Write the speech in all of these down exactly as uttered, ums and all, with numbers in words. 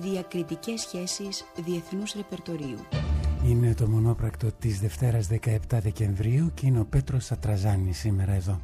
Διακριτικές σχέσεις διεθνούς ρεπερτορίου. Είναι το μονόπρακτο της Δευτέρας δεκαεπτά Δεκεμβρίου και είναι ο Πέτρος Σατραζάνης σήμερα εδώ.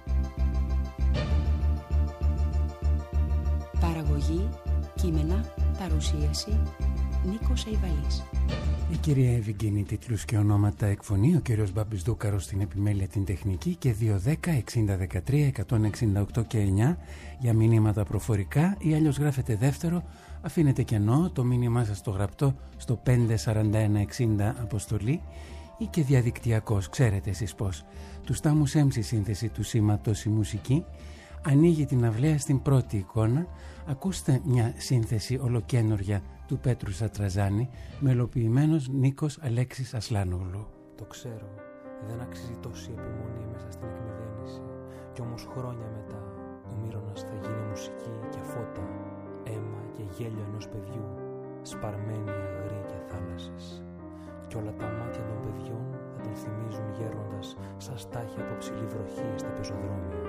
Παραγωγή, κείμενα, παρουσίαση, Νίκος Αϊβαλής. Η κυρία Ευηγγενή, τίτλους και ονόματα εκφωνεί, ο κύριος Μπάμπης Δούκαρος στην επιμέλεια την τεχνική και δύο δέκα εξήντα δεκατρία εκατόν εξήντα οκτώ και εννιά για μηνύματα προφορικά ή αλλιώς γράφετε δεύτερο, αφήνετε κενό το μήνυμά σας το γραπτό στο πέντε σαράντα ένα εξήντα αποστολή ή και διαδικτυακός, ξέρετε εσείς πώς. Του Στάμους Έμψη σύνθεση του σήματος η μουσική ανοίγει την αυλαία στην πρώτη εικόνα. Ακούστε μια σύνθεση ολοκένουργια του Πέτρου Σατραζάνη, μελοποιημένος Νίκος Αλέξης Ασλάνογλου. Το ξέρω, δεν αξίζει τόση επιμονή μέσα στην εκμυδένιση. Κι όμως χρόνια μετά, ο Μύρονας θα γίνει μουσική και φώτα, αίμα και γέλιο ενός παιδιού, σπαρμένοι αγροί και θάλασσες. Κι όλα τα μάτια των παιδιών θα τον θυμίζουν γέροντας, σαν στάχια από ψηλή βροχή στα πεζοδρόμια.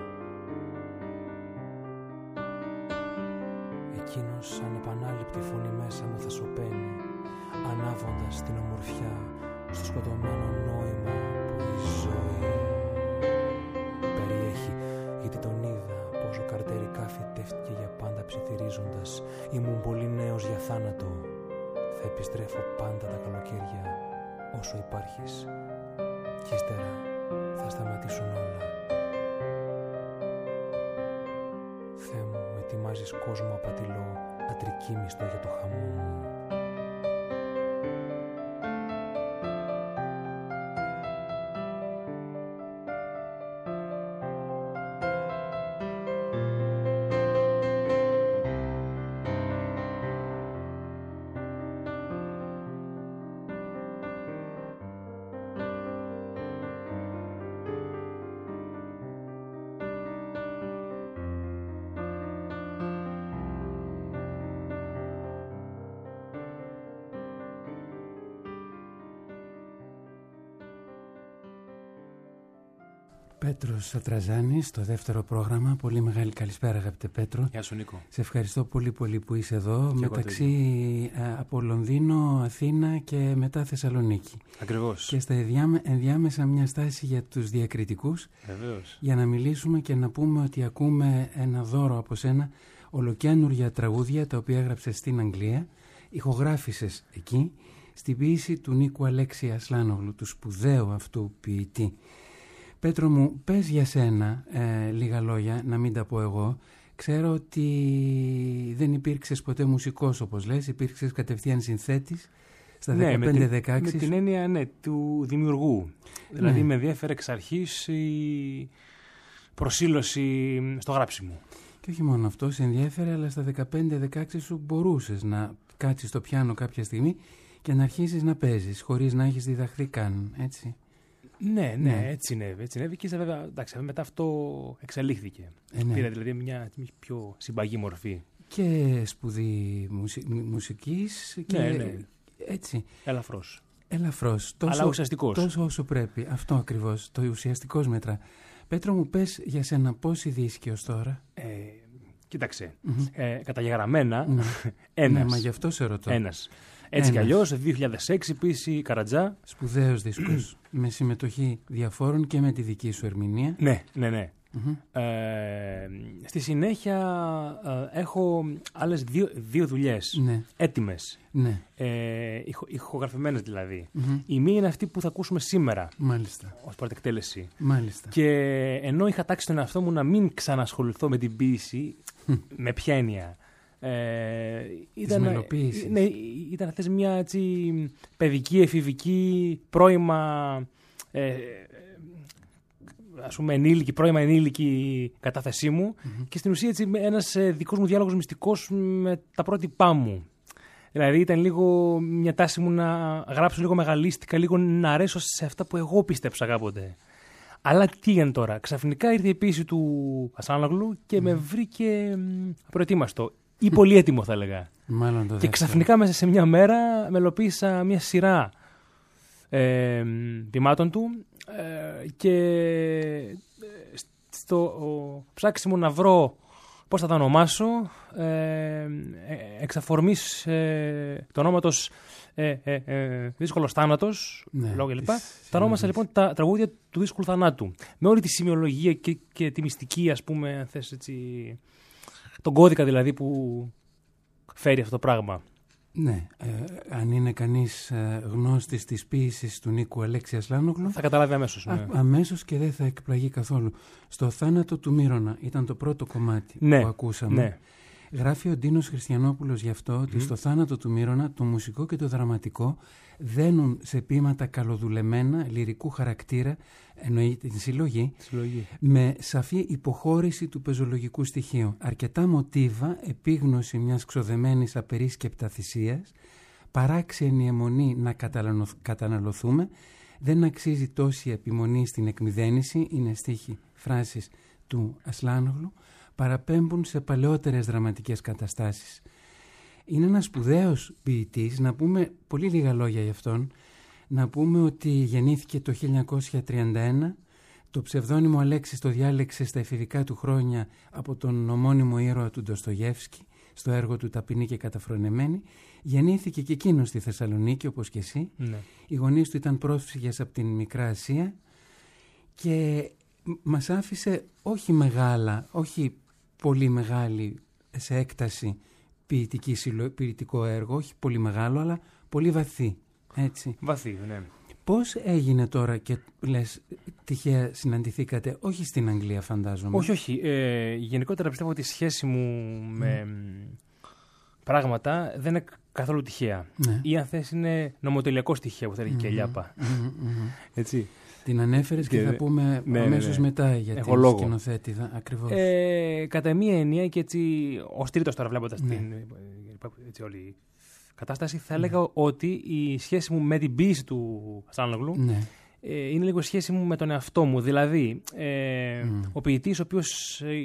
Εκείνος σαν επανάληπτη φωνή μέσα μου θα σωπαίνει, ανάβοντας την ομορφιά στο σκοτωμένο νόημα που η ζωή περιέχει. Γιατί τον είδα πόσο καρτερικά φυτεύτηκε για πάντα ψιθυρίζοντας, ήμουν πολύ νέος για θάνατο. Θα επιστρέφω πάντα τα καλοκαίρια όσο υπάρχεις, κι ύστερα θα σταματήσουν όλα. Θεέ μου, ετοιμάζεις κόσμο απατηλό, ατρικίμιστο για το χαμό μου. Πέτρος Σατραζάνης στο δεύτερο πρόγραμμα. Πολύ μεγάλη καλησπέρα, αγαπητέ Πέτρο. Γεια σου, Νίκο. Σε ευχαριστώ πολύ πολύ που είσαι εδώ, και μεταξύ από Λονδίνο, Αθήνα και μετά Θεσσαλονίκη. Ακριβώς. Και στα ενδιάμεσα μια στάση για τους διακριτικούς. Βεβαίως. Για να μιλήσουμε και να πούμε ότι ακούμε ένα δώρο από σένα, ολοκένουργια τραγούδια τα οποία έγραψες στην Αγγλία, ηχογράφησες εκεί, στην ποίηση του Νίκου Αλέξη Ασλάνογλου, του σπουδαίου αυτού ποιητή. Πέτρο μου, πες για σένα ε, λίγα λόγια, να μην τα πω εγώ. Ξέρω ότι δεν υπήρξες ποτέ μουσικός, όπως λες, υπήρξες κατευθείαν συνθέτης στα ναι, δεκαπέντε δεκαέξι. Με την έννοια ναι, του δημιουργού. Ναι. Δηλαδή με ενδιαφέρε εξ αρχής η προσήλωση στο γράψιμο. Και όχι μόνο αυτό, σε ενδιαφέρε, αλλά στα δεκαπέντε δεκαέξι σου μπορούσες να κάτσεις στο πιάνο κάποια στιγμή και να αρχίσεις να παίζεις, χωρίς να έχεις διδαχθεί καν, έτσι. Ναι, ναι, ναι, έτσι συνέβη. Έτσι συνέβη και βέβαια, εντάξει, μετά αυτό εξελίχθηκε. Ε, ναι. Πήρε δηλαδή μια πιο συμπαγή μορφή. Και σπουδή μουσι... μουσικής και ναι, ναι. έτσι. Ελαφρώς. Ελαφρώς. Τόσο, αλλά ουσιαστικός. Τόσο όσο πρέπει. Αυτό ακριβώς. Το ουσιαστικός μετρά. Πέτρο μου, πες για σένα πόσοι δίσκοι ως τώρα. Ε, κοίταξε. Mm-hmm. Ε, καταγεγραμμένα ναι. ένας. Ναι, μα γι' αυτό σε ρωτώ. Ένας. Έτσι κι αλλιώς, το δύο χιλιάδες έξι πίση Καρατζά. Σπουδαίος δίσκος. Με συμμετοχή διαφόρων και με τη δική σου ερμηνεία. Ναι, ναι, ναι. Mm-hmm. Ε, στη συνέχεια ε, έχω άλλες δύο, δύο δουλειές. Ναι. Έτοιμες. Ναι. Ε, ηχο, ηχογραφημένες δηλαδή. Mm-hmm. Η μία είναι αυτή που θα ακούσουμε σήμερα. Μάλιστα. Ως πρώτη εκτέλεση. Μάλιστα. Και ενώ είχα τάξει τον εαυτό μου να μην ξανασχοληθώ με την ποίηση, με ποια έννοια. Ε, ήταν, ναι, ήταν αυτές μια έτσι, παιδική, εφηβική, πρώιμα, ε, ας πούμε ενήλικη, πρώιμα ενήλικη κατάθεσή μου mm-hmm. και στην ουσία έτσι, ένας δικός μου διάλογος μυστικός με τα πρότυπά μου. Δηλαδή ήταν λίγο μια τάση μου να γράψω λίγο μεγαλίστικα, λίγο να αρέσω σε αυτά που εγώ πίστεψα κάποτε. Αλλά τι έγινε τώρα, ξαφνικά ήρθε η ποίηση του Ασλάνογλου και mm. με βρήκε προετοίμαστο. Ή πολύ έτοιμο θα έλεγα. Μάλλον το και ξαφνικά μέσα σε μια μέρα μελοποίησα μια σειρά ε, ποιμάτων του ε, και στο ο, ψάξιμο να βρω πώς θα τα ονομάσω, ε, εξ αφορμής ε, του ονόματος ε, ε, ε, Δύσκολος Θάνατος, ναι, λόγια λοιπά. Τα ονόμασα λοιπόν τα τραγούδια του Δύσκολου Θανάτου. Με όλη τη σημειολογία και, και τη μυστική, ας πούμε, αν θες έτσι, τον κώδικα δηλαδή που φέρει αυτό το πράγμα. Ναι, ε, αν είναι κανείς ε, γνώστης της ποίησης του Νίκου Αλέξη Ασλάνογλου, θα καταλάβει αμέσως. Ναι. Α, αμέσως και δεν θα εκπλαγεί καθόλου. Στο Θάνατο του Μύρονα ήταν το πρώτο κομμάτι, ναι, που ακούσαμε. Ναι. Γράφει ο Ντίνος Χριστιανόπουλος γι' αυτό ότι mm. στο Θάνατο του Μύρονα το μουσικό και το δραματικό δένουν σε ποίηματα καλοδουλεμένα λυρικού χαρακτήρα, εννοεί την συλλογή, συλλογή, με σαφή υποχώρηση του πεζολογικού στοιχείου. Αρκετά μοτίβα, επίγνωση μιας ξοδεμένης απερίσκεπτα θυσίας, παράξενη αιμονή να καταναλωθούμε, δεν αξίζει τόση επιμονή στην εκμυδένιση, είναι στίχοι, φράσεις του Ασλάνογλου, παραπέμπουν σε παλαιότερες δραματικές καταστάσεις. Είναι ένας σπουδαίος ποιητής, να πούμε πολύ λίγα λόγια για αυτόν, να πούμε ότι γεννήθηκε το χίλια εννιακόσια τριάντα ένα, το ψευδόνυμο Αλέξης το διάλεξε στα εφηβικά του χρόνια από τον ομώνυμο ήρωα του Ντοστογεύσκη, στο έργο του «Ταπεινή και καταφρονεμένη». Γεννήθηκε και εκείνος στη Θεσσαλονίκη, όπως και εσύ. Ναι. Οι γονείς του ήταν πρόσφυγες από την Μικρά Ασία και μας άφησε όχι μεγάλα, όχι πολύ μεγάλη σε έκταση ποιητική, ποιητικό έργο, όχι πολύ μεγάλο, αλλά πολύ βαθύ. Έτσι. Βαθύ, ναι. Πώς έγινε τώρα και λες τυχαία συναντηθήκατε, όχι στην Αγγλία φαντάζομαι? Όχι, όχι. Ε, γενικότερα πιστεύω ότι η σχέση μου με mm. πράγματα δεν είναι καθόλου τυχαία. Ναι. Ή αν θες είναι νομοτελειακό στοιχεία που θα έλεγε mm-hmm. και η Λιάπα. Mm-hmm. Έτσι. Την ανέφερες και, και θα πούμε ναι, αμέσως ναι, ναι. μετά για την λόγο. σκηνοθέτη. Ακριβώς. Ε, κατά μία έννοια και έτσι ως τρίτος τώρα βλέποντας ναι. την έτσι, όλη κατάσταση θα έλεγα ναι. ότι η σχέση μου με την ποίηση του Ασλάνογλου ναι. ε, είναι λίγο η σχέση μου με τον εαυτό μου. Δηλαδή ε, mm. ο ποιητής ο οποίος ε,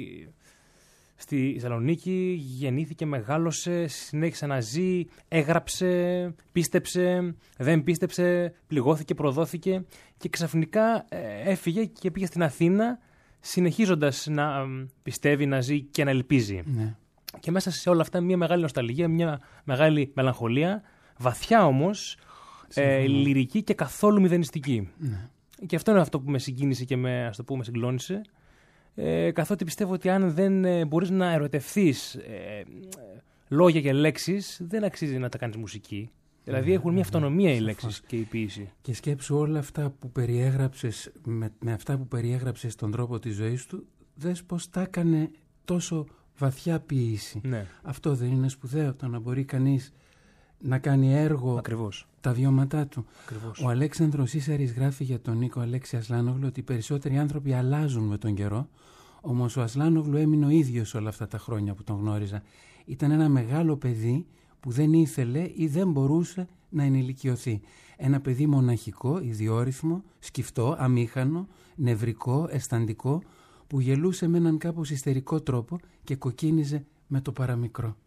στη Θεσσαλονίκη γεννήθηκε, μεγάλωσε, συνέχισε να ζει, έγραψε, πίστεψε, δεν πίστεψε, πληγώθηκε, προδόθηκε και ξαφνικά ε, έφυγε και πήγε στην Αθήνα συνεχίζοντας να ε, πιστεύει, να ζει και να ελπίζει. Ναι. Και μέσα σε όλα αυτά μια μεγάλη νοσταλγία, μια μεγάλη μελαγχολία, βαθιά όμως, ε, λυρική και καθόλου μηδενιστική. Ναι. Και αυτό είναι αυτό που με συγκίνησε και με, ας το πούμε, συγκλώνησε. Ε, καθότι πιστεύω ότι αν δεν ε, μπορείς να ερωτευθείς ε, λόγια και λέξεις, δεν αξίζει να τα κάνεις μουσική. Δηλαδή έχουν μια αυτονομία οι λέξεις και η ποίηση. Και σκέψου όλα αυτά που περιέγραψες, με, με αυτά που περιέγραψες στον τρόπο της ζωής του, δες πως τα έκανε τόσο βαθιά ποίηση. Ναι. Αυτό δεν είναι σπουδαίο, το να μπορεί κανείς να κάνει έργο. Ακριβώς. Τα βιώματά του. Ακριβώς. Ο Αλέξανδρος Ίσαρης γράφει για τον Νίκο Αλέξη Ασλάνογλου ότι οι περισσότεροι άνθρωποι αλλάζουν με τον καιρό, όμως ο Ασλάνογλου έμεινε ο ίδιος όλα αυτά τα χρόνια που τον γνώριζα. Ήταν ένα μεγάλο παιδί που δεν ήθελε ή δεν μπορούσε να ενηλικιωθεί. Ένα παιδί μοναχικό, ιδιόρυθμο, σκυφτό, αμήχανο, νευρικό, αισθαντικό, που γελούσε με έναν κάπως ιστερικό τρόπο και κοκκίνιζε με το παραμικρό.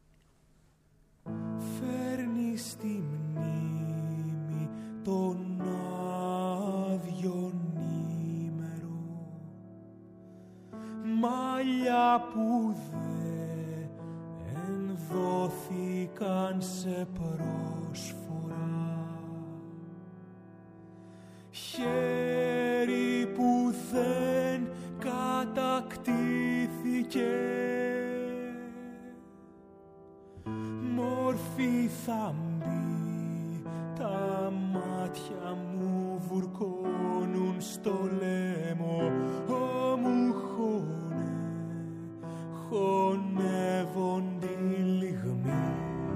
Φέρνει στη μνήμη τον άδειον ήμερο, μαλλιά που δεν ενδόθηκαν σε πρόσφορα, χέρι που δεν κατακτήθηκε, μόρφη θα μπει, τα μάτια μου βουρκώνουν στο λαίμο, ο μου χώνε, χωνεύον τη λιγμή.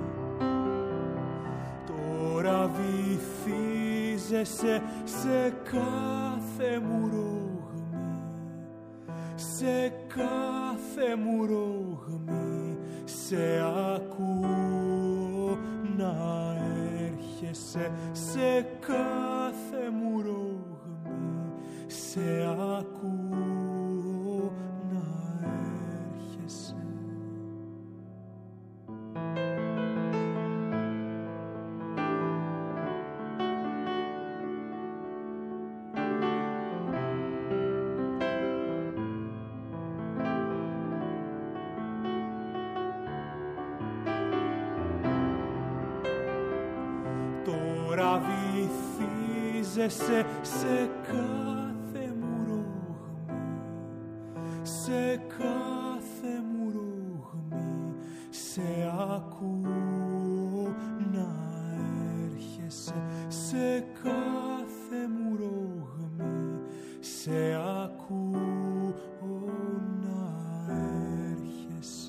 Τώρα βυθίζεσαι σε κάθε μου ρογμή, σε κάθε μου ρογμή, σε ακούω να έρχεσαι, σε κάθε μου ρογμή, σε ακούω να έρχεσαι. τώρα βυθίζεσαι σε κάθε μου ρογμή, σε κάθε μου ρογμή, σε ακούω να έρχεσαι, σε κάθε μου ρογμή, σε ακούω να έρχεσαι.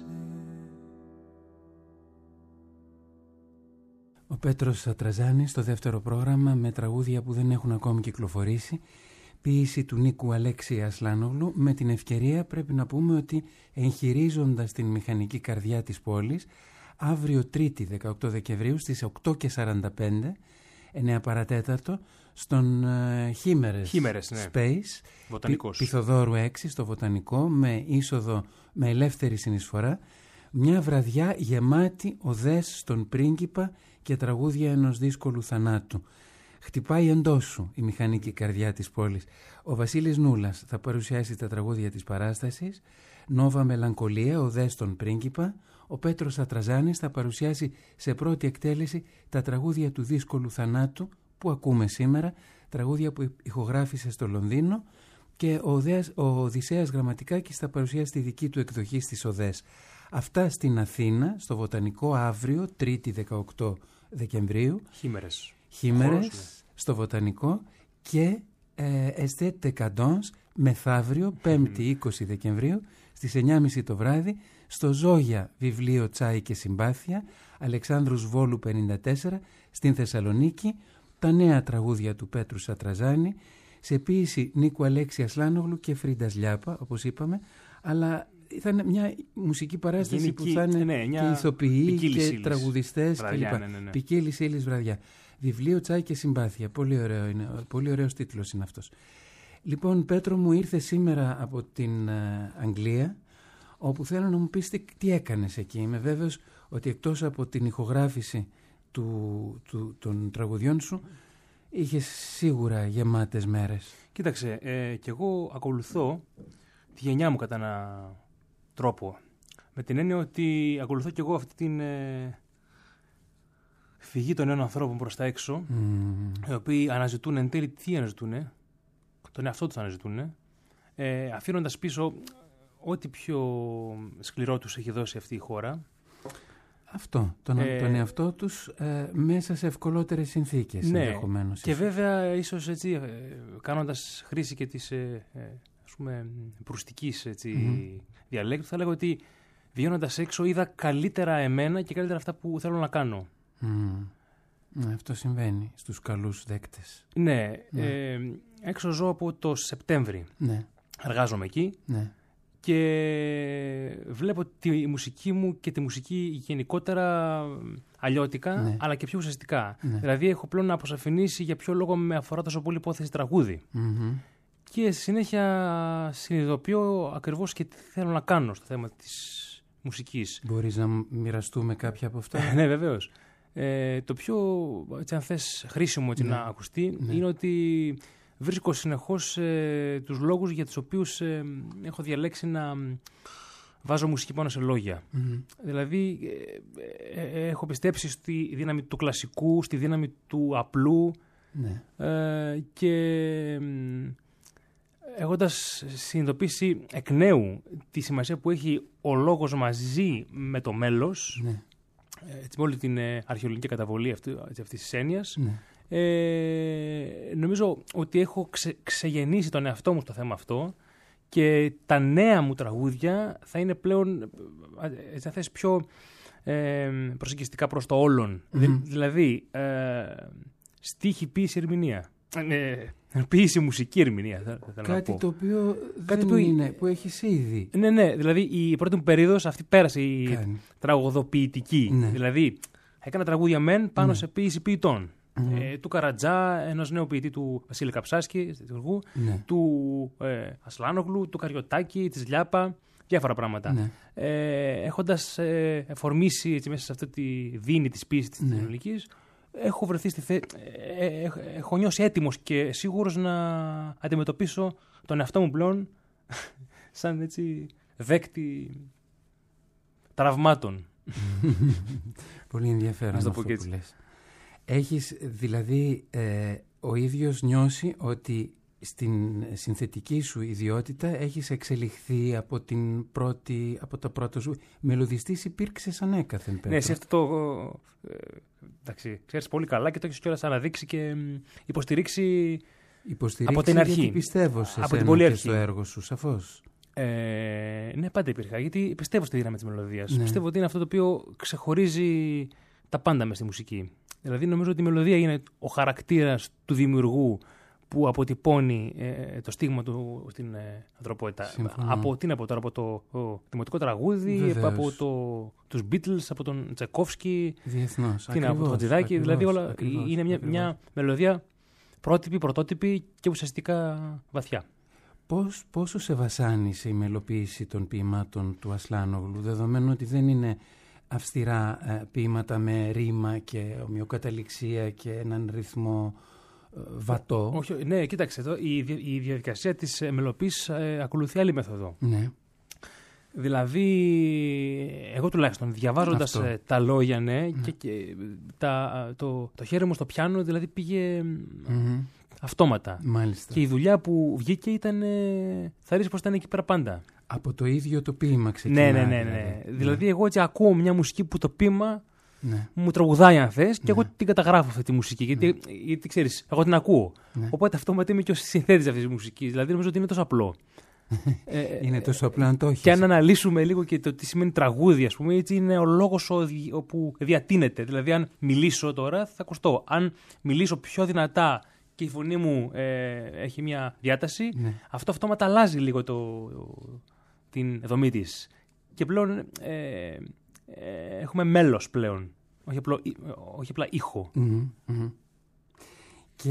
Ο Πέτρος Ατραζάνης στο δεύτερο πρόγραμμα με τραγούδια που δεν έχουν ακόμη κυκλοφορήσει, ποίηση του Νίκου Αλέξη Ασλάνογλου. Με την ευκαιρία πρέπει να πούμε ότι εγχειρίζοντας την μηχανική καρδιά της πόλης, αύριο Τρίτη δεκαοκτώ Δεκεμβρίου στις οκτώ και σαράντα πέντε, εννέα παρατέταρτο, στον uh, Χίμερες, Χίμερες ναι. Space, Βοτανικός. Πι, Πυθοδόρου έξι στο Βοτανικό, με είσοδο με ελεύθερη συνεισφορά. Μια βραδιά γεμάτη οδές στον πρίγκιπα και τραγούδια ενός δύσκολου θανάτου. Χτυπάει εντός σου η μηχανική καρδιά της πόλης. Ο Βασίλης Νούλας θα παρουσιάσει τα τραγούδια της παράστασης. Νόβα Μελαγχολία, οδές στον πρίγκιπα. Ο Πέτρος Ατραζάνης θα παρουσιάσει σε πρώτη εκτέλεση τα τραγούδια του δύσκολου θανάτου που ακούμε σήμερα, τραγούδια που ηχογράφησε στο Λονδίνο, και ο, Οδέας, ο Οδυσσέας Γραμματικάκης θα παρουσιάσει τη δική του εκδοχή στις οδές. Αυτά στην Αθήνα, στο Βοτανικό, αύριο, Τρίτη δεκαοκτώ Δεκεμβρίου. Χίμερες. Χίμερες, στο Βοτανικό, και ε, Εστέ Decadence μεθαύριο, Πέμπτη είκοσι Δεκεμβρίου, στις εννιά και μισή το βράδυ, στο Ζόγια Βιβλίο Τσάι και Συμπάθεια, Αλεξάνδρους Βόλου πενήντα τέσσερα, στην Θεσσαλονίκη. Τα νέα τραγούδια του Πέτρου Σατραζάνη, σε ποίηση Νίκου Αλέξη Ασλάνογλου και Φρίντας Λιάπα, όπως είπαμε, αλλά θα είναι μια μουσική παράσταση γενική, που θα είναι ναι, και ηθοποιοί και τραγουδιστές κλπ. Ναι, ναι, ναι. Ποικίλης ύλης βραδιά. Βιβλίο Τσάι και Συμπάθεια. Πολύ, ωραίο είναι, πολύ ωραίος τίτλος είναι αυτός. Λοιπόν, Πέτρο μου, ήρθε σήμερα από την uh, Αγγλία, όπου θέλω να μου πεις τι, τι έκανες εκεί. Είμαι βέβαιος ότι εκτός από την ηχογράφηση του, του, των τραγουδιών σου, είχες σίγουρα γεμάτες μέρες. Κοίταξε, ε, κι εγώ ακολουθώ τη γενιά μου κατά έναν τρόπο. Με την έννοια ότι ακολουθώ κι εγώ αυτή την ε, φυγή των νέων ανθρώπων προς τα έξω, mm. οι οποίοι αναζητούν εν τέλει τι αναζητούν, τον εαυτό τους αναζητούν, ε, αφήνοντας πίσω ό,τι πιο σκληρό τους έχει δώσει αυτή η χώρα. Αυτό, τον, ε, τον εαυτό τους ε, μέσα σε ευκολότερες συνθήκες, ναι, ενδεχομένως. Και βέβαια ίσως έτσι, ε, κάνοντας χρήση και της ε, ε, ας πούμε, προυστικής έτσι, mm-hmm. διαλέκτου, θα λέγω ότι βγαίνοντας έξω είδα καλύτερα εμένα και καλύτερα αυτά που θέλω να κάνω. Mm. Ναι, αυτό συμβαίνει στους καλούς δέκτες. Ναι, ναι. Ε, έξω ζω από το Σεπτέμβρη. Ναι. Εργάζομαι εκεί. Ναι. Και βλέπω τη μουσική μου και τη μουσική γενικότερα αλλιώτικα, ναι. αλλά και πιο ουσιαστικά. Ναι. Δηλαδή έχω πλέον να αποσαφηνίσει για ποιο λόγο με αφορά τόσο πολύ υπόθεση τραγούδι. Mm-hmm. Και στη συνέχεια συνειδητοποιώ ακριβώς και τι θέλω να κάνω στο θέμα της μουσικής. Μπορείς να μοιραστούμε κάποια από αυτά? Ναι, βεβαίως. Ε, το πιο, έτσι, αν θες, χρήσιμο έτσι, ναι. να ακουστεί, ναι. είναι ότι βρίσκω συνεχώς ε, τους λόγους για τους οποίους ε, έχω διαλέξει να βάζω μουσική πάνω σε λόγια. Mm-hmm. Δηλαδή, ε, ε, έχω πιστέψει στη δύναμη του κλασικού, στη δύναμη του απλού, ναι. ε, και ε, έχοντας συνειδητοποιήσει εκ νέου τη σημασία που έχει ο λόγος μαζί με το μέλος, ναι. έτσι, με όλη την ε, αρχαιολογική καταβολή αυτή, έτσι, αυτής της έννοιας, ναι. Ε, νομίζω ότι έχω ξε, ξεγεννήσει τον εαυτό μου στο θέμα αυτό και τα νέα μου τραγούδια θα είναι πλέον, έτσι, θες, πιο ε, προσεγγιστικά προς το όλον. Mm-hmm. Δη, δηλαδή, ε, στίχη, ποίηση, ερμηνεία. Ε, ποίηση, μουσική, ερμηνεία. Θα, θα Κάτι να πω. το οποίο Κάτι δεν που είναι, που έχεις ήδη. Ναι, ναι, δηλαδή η πρώτη μου περίοδος αυτή πέρασε, η Κάνει. τραγωδοποιητική. Ναι. Δηλαδή, έκανα τραγούδια μεν πάνω ναι. σε ποίηση ποιητών. Mm-hmm. Ε, του Καρατζά, ενός νέου ποιητή του Βασίλη Καψάσκη, ναι. του ε, Ασλάνογλου, του Καριωτάκη, της Λιάπα, διάφορα πράγματα. Ναι. Ε, έχοντας ε, εφορμήσει έτσι, μέσα σε αυτή τη δίνη της ποίησης της ναι. ελληνικής, έχω βρεθεί στη θέση, ε, ε, ε, έχω νιώσει έτοιμος και σίγουρος να αντιμετωπίσω τον εαυτό μου πλέον σαν έτσι δέκτη τραυμάτων. Πολύ ενδιαφέρον αυτό που λες. Έχεις δηλαδή ε, ο ίδιος νιώσει ότι στην συνθετική σου ιδιότητα έχεις εξελιχθεί από, την πρώτη, από το πρώτο σου. Μελωδιστής υπήρξες ανέκαθεν, Πέτρο. Ναι, εσύ αυτό το... Ε, εντάξει, ξέρεις πολύ καλά και το έχεις κιόλας αναδείξει και υποστηρίξει, υποστηρίξει από την αρχή. Γιατί πιστεύω σε από σένα και στο έργο σου, σαφώς. Ε, ναι, πάντα υπήρχα, γιατί πιστεύω στη δύναμη της μελωδίας. Ναι. Πιστεύω ότι είναι αυτό το οποίο ξεχωρίζει τα πάντα μες στη μουσική. Δηλαδή νομίζω ότι η μελωδία είναι ο χαρακτήρας του δημιουργού που αποτυπώνει ε, το στίγμα του στην ε, ανθρωπότητα. Από, τι να πω τώρα, από το ο, δημοτικό τραγούδι, βεβαίως, από το, τους Beatles, από τον Τσαϊκόφσκι, διεθνώς, τι να, από το Χατζηδάκη. Δηλαδή όλα, ακριβώς, είναι μια, μια μελωδία πρότυπη, πρωτότυπη και ουσιαστικά βαθιά. Πώς, πόσο σε βασάνισε η μελοποίηση των ποίηματων του Ασλάνογλου, δεδομένου ότι δεν είναι αυστηρά ε, ποίηματα με ρήμα και ομοιοκαταληξία και έναν ρυθμό ε, βατό. Όχι, ναι, κοίταξε εδώ, η, η διαδικασία της μελοποίησης ε, ακολουθεί άλλη μέθοδο. Ναι. Δηλαδή, εγώ τουλάχιστον διαβάζοντας ε, τα λόγια, ναι, ναι. Και, και τα, το, το χέρι μου στο πιάνο δηλαδή πήγε mm-hmm. αυτόματα. Μάλιστα. Και η δουλειά που βγήκε ήταν, ε, θα ρίξει πως ήταν εκεί πέρα πάντα. Από το ίδιο το ποίημα ξεκινάει. Ναι, ναι, ναι. ναι. Δηλαδή, δηλαδή εγώ έτσι ακούω μια μουσική που το ποίημα ναι. μου τραγουδάει αν θες και ναι. εγώ την καταγράφω αυτή τη μουσική, γιατί, ναι. γιατί ξέρεις, εγώ την ακούω. Ναι. Οπότε αυτόματα είμαι και ο συνθέτης αυτής της μουσικής. Δηλαδή νομίζω ότι είναι τόσο απλό. ε, είναι τόσο απλό να το έχεις. Και αν αναλύσουμε λίγο και το τι σημαίνει τραγούδι, ας πούμε, έτσι είναι ο λόγος όπου διατείνεται. Δηλαδή αν μιλήσω τώρα θα ακουστώ. Αν μιλήσω πιο δυνατά και η φωνή μου ε, έχει μια διάταση, ναι. αυτό αυτόματα αλλάζει λίγο το, την δομή της. Και πλέον ε, ε, έχουμε μέλος πλέον, όχι, απλό, όχι απλά ήχο. Mm-hmm, mm-hmm. Και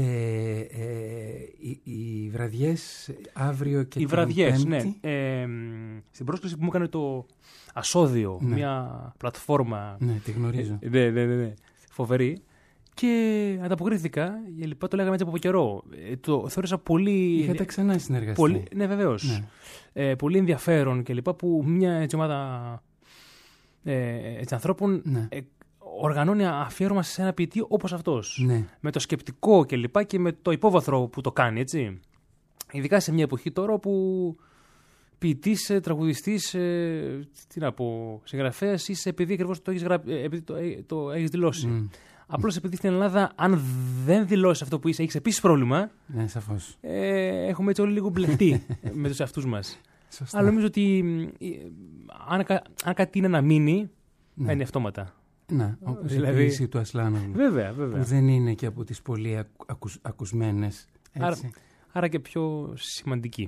ε, οι, οι βραδιές αύριο και οι την βραδιές, Πέμπτη. Ναι. Ε, στην πρόσκληση που μου έκανε το Ασώδιο, ναι. μια πλατφόρμα. Ναι, τη γνωρίζω. Ναι, ναι, ναι, ναι, φοβερή. Και ανταποκρίθηκα, λοιπά, το λέγαμε έτσι από καιρό. Ε, το θεώρησα πολύ. Είχατε ξανά συνεργαστεί. Πολύ, ναι, βεβαίως. Ναι. Ε, πολύ ενδιαφέρον και λοιπά, που μια έτσι, ομάδα ε, έτσι, ανθρώπων ναι. ε, οργανώνει αφιέρωμα σε ένα ποιητή όπως αυτός. Ναι. Με το σκεπτικό και λοιπά και με το υπόβαθρο που το κάνει, έτσι. Ειδικά σε μια εποχή τώρα που ποιητής, τραγουδιστής, ε, τι να πω, συγγραφέας είσαι επειδή ακριβώς το έχεις, γρα... επειδή το, το έχεις δηλώσει. Mm. Απλώς επειδή στην Ελλάδα, αν δεν δηλώσεις αυτό που είσαι, έχεις επίσης πρόβλημα. Ναι, σαφώς. Ε, έχουμε έτσι όλοι λίγο μπλεχτεί με τους εαυτούς μας. Σωστά. Αλλά νομίζω ότι ε, αν, αν κάτι είναι να μείνει, ναι. είναι αυτόματα. Να, όπως δηλαδή... η ποιήση του Ασλάνογλου. Βέβαια, βέβαια. Που δεν είναι και από τις πολύ ακου, ακουσμένες. Άρα, άρα και πιο σημαντική.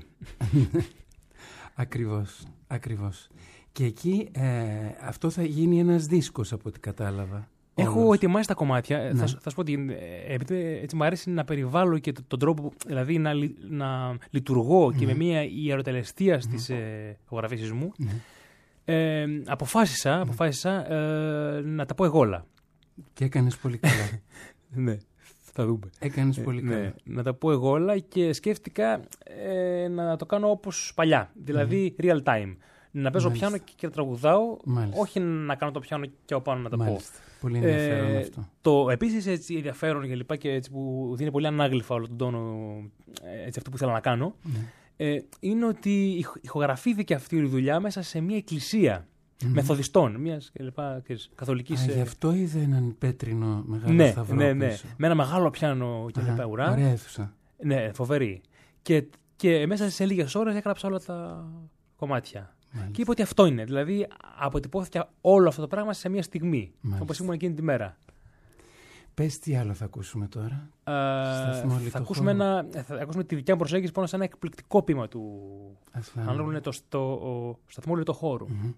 Ακριβώς, ακριβώς. Και εκεί ε, αυτό θα γίνει ένας δίσκος από ό,τι κατάλαβα. Έχω όλος. ετοιμάσει τα κομμάτια. Ναι. Θα, θα σου πω ότι επειδή έτσι μου αρέσει να περιβάλλω και τον τρόπο, δηλαδή να, να λειτουργώ και mm. με μια ιεροτελεστία στις ηχογραφήσεις mm. μου, mm. Ε, αποφάσισα, mm. αποφάσισα ε, να τα πω εγώ όλα. Και έκανες πολύ καλά. Ναι, θα δούμε. Έκανες πολύ καλά. Ναι, να τα πω εγώ όλα και σκέφτηκα ε, να το κάνω όπως παλιά, δηλαδή mm. real time. Να παίζω Μάλιστα. πιάνο και να τραγουδάω, Μάλιστα. όχι να κάνω το πιάνο και από πάνω να τα Μάλιστα. πω. Πολύ ενδιαφέρον ε, αυτό. Το επίσης έτσι ενδιαφέρον και λοιπά και έτσι που δίνει πολύ ανάγλυφα όλο τον τόνο, έτσι, αυτό που ήθελα να κάνω, Ναι. ε, είναι ότι ηχογραφήθηκε αυτή η δουλειά μέσα σε μια εκκλησία mm-hmm. μεθοδιστών, μιας και λοιπά, και καθολικής. Α, γι' αυτό είδε έναν πέτρινο μεγάλο ναι, σταυρό ναι, ναι, πίσω. με ένα μεγάλο πιάνο και λοιπά ουρά. Ωραία αίθουσα. Ναι, φοβερή. Και, και μέσα σε λίγες ώρες έγραψα όλα τα κομμάτια. Μάλιστα. Και είπε ότι αυτό είναι. Δηλαδή, αποτυπώθηκε όλο αυτό το πράγμα σε μια στιγμή. Όπως ήμουν εκείνη τη μέρα. Πες τι άλλο θα ακούσουμε τώρα. Uh, θα, ακούσουμε ένα, θα ακούσουμε τη δικιά μου προσέγγιση πάνω σε ένα εκπληκτικό ποίημα του Ασλάνογλου. Είναι το, το, το σταθμό Λιτοχώρου. Mm-hmm.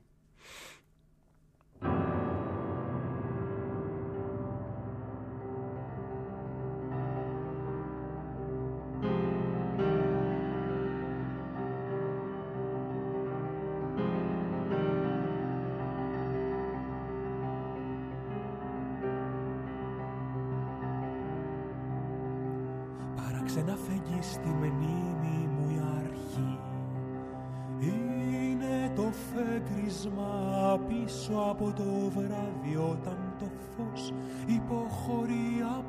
Ξεναφέγγει στη μνήμη μου η αρχή. Είναι το φεγγίσμα πίσω από το βράδυ, όταν το φως υποχωρεί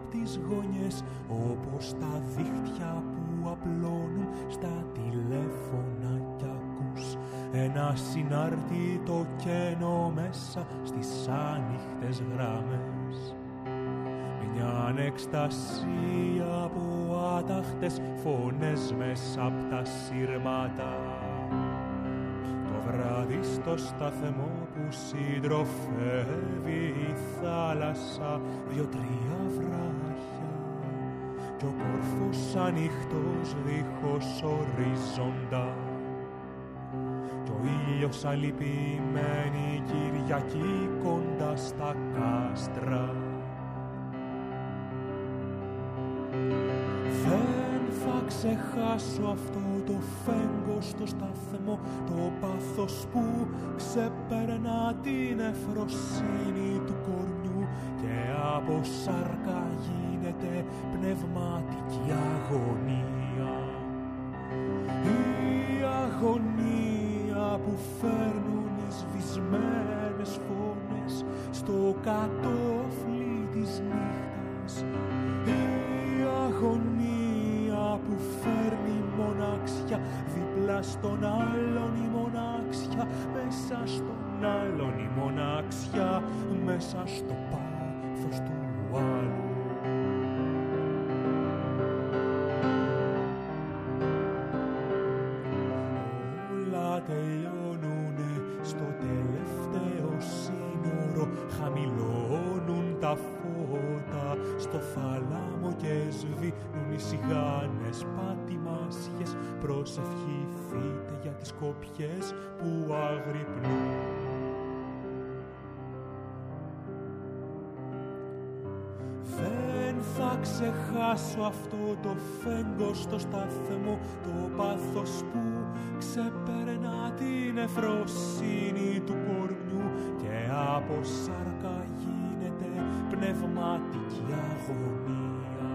φωνές, όπως τα δίχτυα που απλώνουν στα τηλέφωνα κι ακούς ένα συνάρτητο κενό μέσα στις άνοιχτες γράμμες. Μια ανεκστασία από άταχτες φωνές μέσα απ' τα σύρματα. Το βράδυ στο σταθμό που συντροφεύει η θάλασσα, δυο-τρία βράχια κι ο κόρφος ανοιχτός δίχως ορίζοντα. Κι ο ήλιος αλυπημένη Κυριακή κοντά στα κάστρα. Δεν θα ξεχάσω αυτό το φέγγος στο σταθμό, το πάθος που ξεπερνά την ευφροσύνη του κορμιού και από σάρκα γίνεται πνευματική αγωνία. Η αγωνία που φέρνουν οι σβησμένες φωνές στο κατόφλι της νύχτας. Η αγωνία που φέρνει μοναξιά δίπλα στον άλλον, η μοναξιά μέσα στον άλλον, η μοναξιά μέσα στο πάθος του άλλου. Όλα τελειώνουνε στο τελευταίο σύνορο, χαμηλώνουν τα φώτα στο θάλαμο και σβήνουν οι σιγάνες πατημάσιες. Προσευχηθείτε για τις κόπιες που αγρυπνούν. Δεν θα ξεχάσω αυτό το φέγγος στο σταθμό, το πάθος που ξεπερνά την ευφροσύνη του κορμιού και από σάρκα γίνεται πνευματική αγωνία.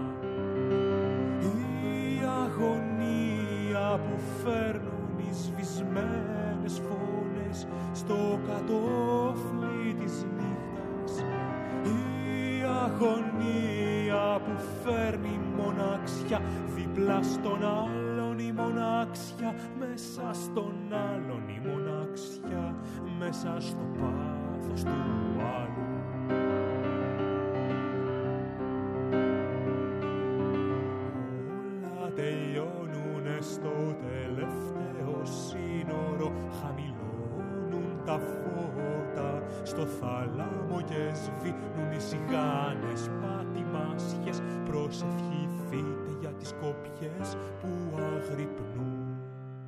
Η αγωνία που φέρνουν οι σβησμένες φωνές στο κατόφλι της νύχτας. Η αγωνία που φέρνει μοναξιά δίπλα στον άλλον, η μοναξιά μέσα στον άλλον, η μοναξιά μέσα στο πάθος του άλλου. Όλα τελειώνουνε στο τελευταίο σύνορο, χαμηλώνουν τα φώτα στο θάλαμο και σβήνουν οι σιγάνες πατημάσιες. Προσευχηθείτε για τις κόπιες που αγρυπνούν.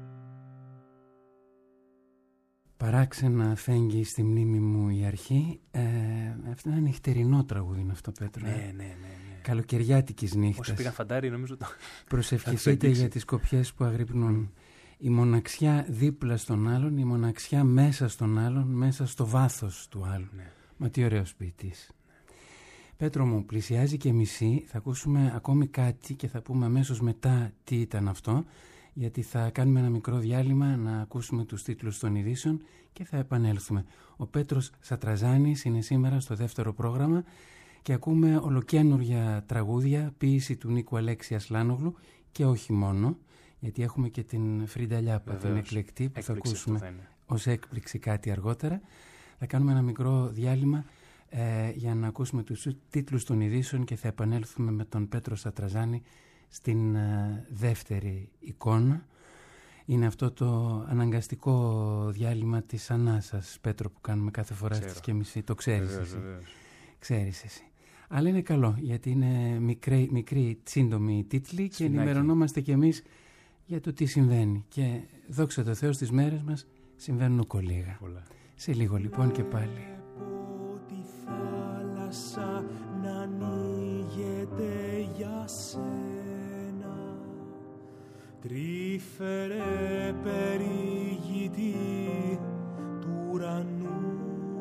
Παράξενα φέγγει στη μνήμη μου η αρχή. Ε, αυτό είναι νυχτερινό τραγούδι είναι αυτό, Πέτρο. Ναι, ναι, ναι, ναι. Καλοκαιριάτικης νύχτας. Όσοι πήγαν φαντάρι νομίζω το... Προσευχηθείτε για τις κοπιές που αγρυπνούν. Η μοναξιά δίπλα στον άλλον, η μοναξιά μέσα στον άλλον, μέσα στο βάθος του άλλου. Ναι. Μα τι ωραίος ποιητής. Ναι. Πέτρο μου, πλησιάζει και μισή. Θα ακούσουμε ακόμη κάτι και θα πούμε αμέσως μετά τι ήταν αυτό, γιατί θα κάνουμε ένα μικρό διάλειμμα να ακούσουμε τους τίτλους των ειδήσεων και θα επανέλθουμε. Ο Πέτρος Σατραζάνης είναι σήμερα στο δεύτερο πρόγραμμα και ακούμε ολοκαίνουργια τραγούδια, ποίηση του Νίκου Αλέξη Ασλάνογλου και όχι μόνο, γιατί έχουμε και την Φρίντα Λιάπα, την εκλεκτή, που θα ακούσουμε θα ως έκπληξη κάτι αργότερα. Θα κάνουμε ένα μικρό διάλειμμα ε, για να ακούσουμε τους τίτλους των ειδήσεων και θα επανέλθουμε με τον Πέτρο Σατραζάνη στην ε, δεύτερη εικόνα. Είναι αυτό το αναγκαστικό διάλειμμα της ανάσας, Πέτρο, που κάνουμε κάθε φορά στις και μισή. Το ξέρεις βεβαίως, εσύ. Βεβαίως. Ξέρεις εσύ. Αλλά είναι καλό, γιατί είναι μικρή, μικρή σύντομη τίτλοι και ενημερωνόμαστε κι εμείς για το τι συμβαίνει. Και δόξα τω Θεώ, στις μέρες μας συμβαίνουν οκολίγα. Πολλά. Σε λίγο λοιπόν και πάλι. Βλέπω τη θάλασσα να ανοίγεται για σένα, τρυφερέ περιηγητή του ουρανού,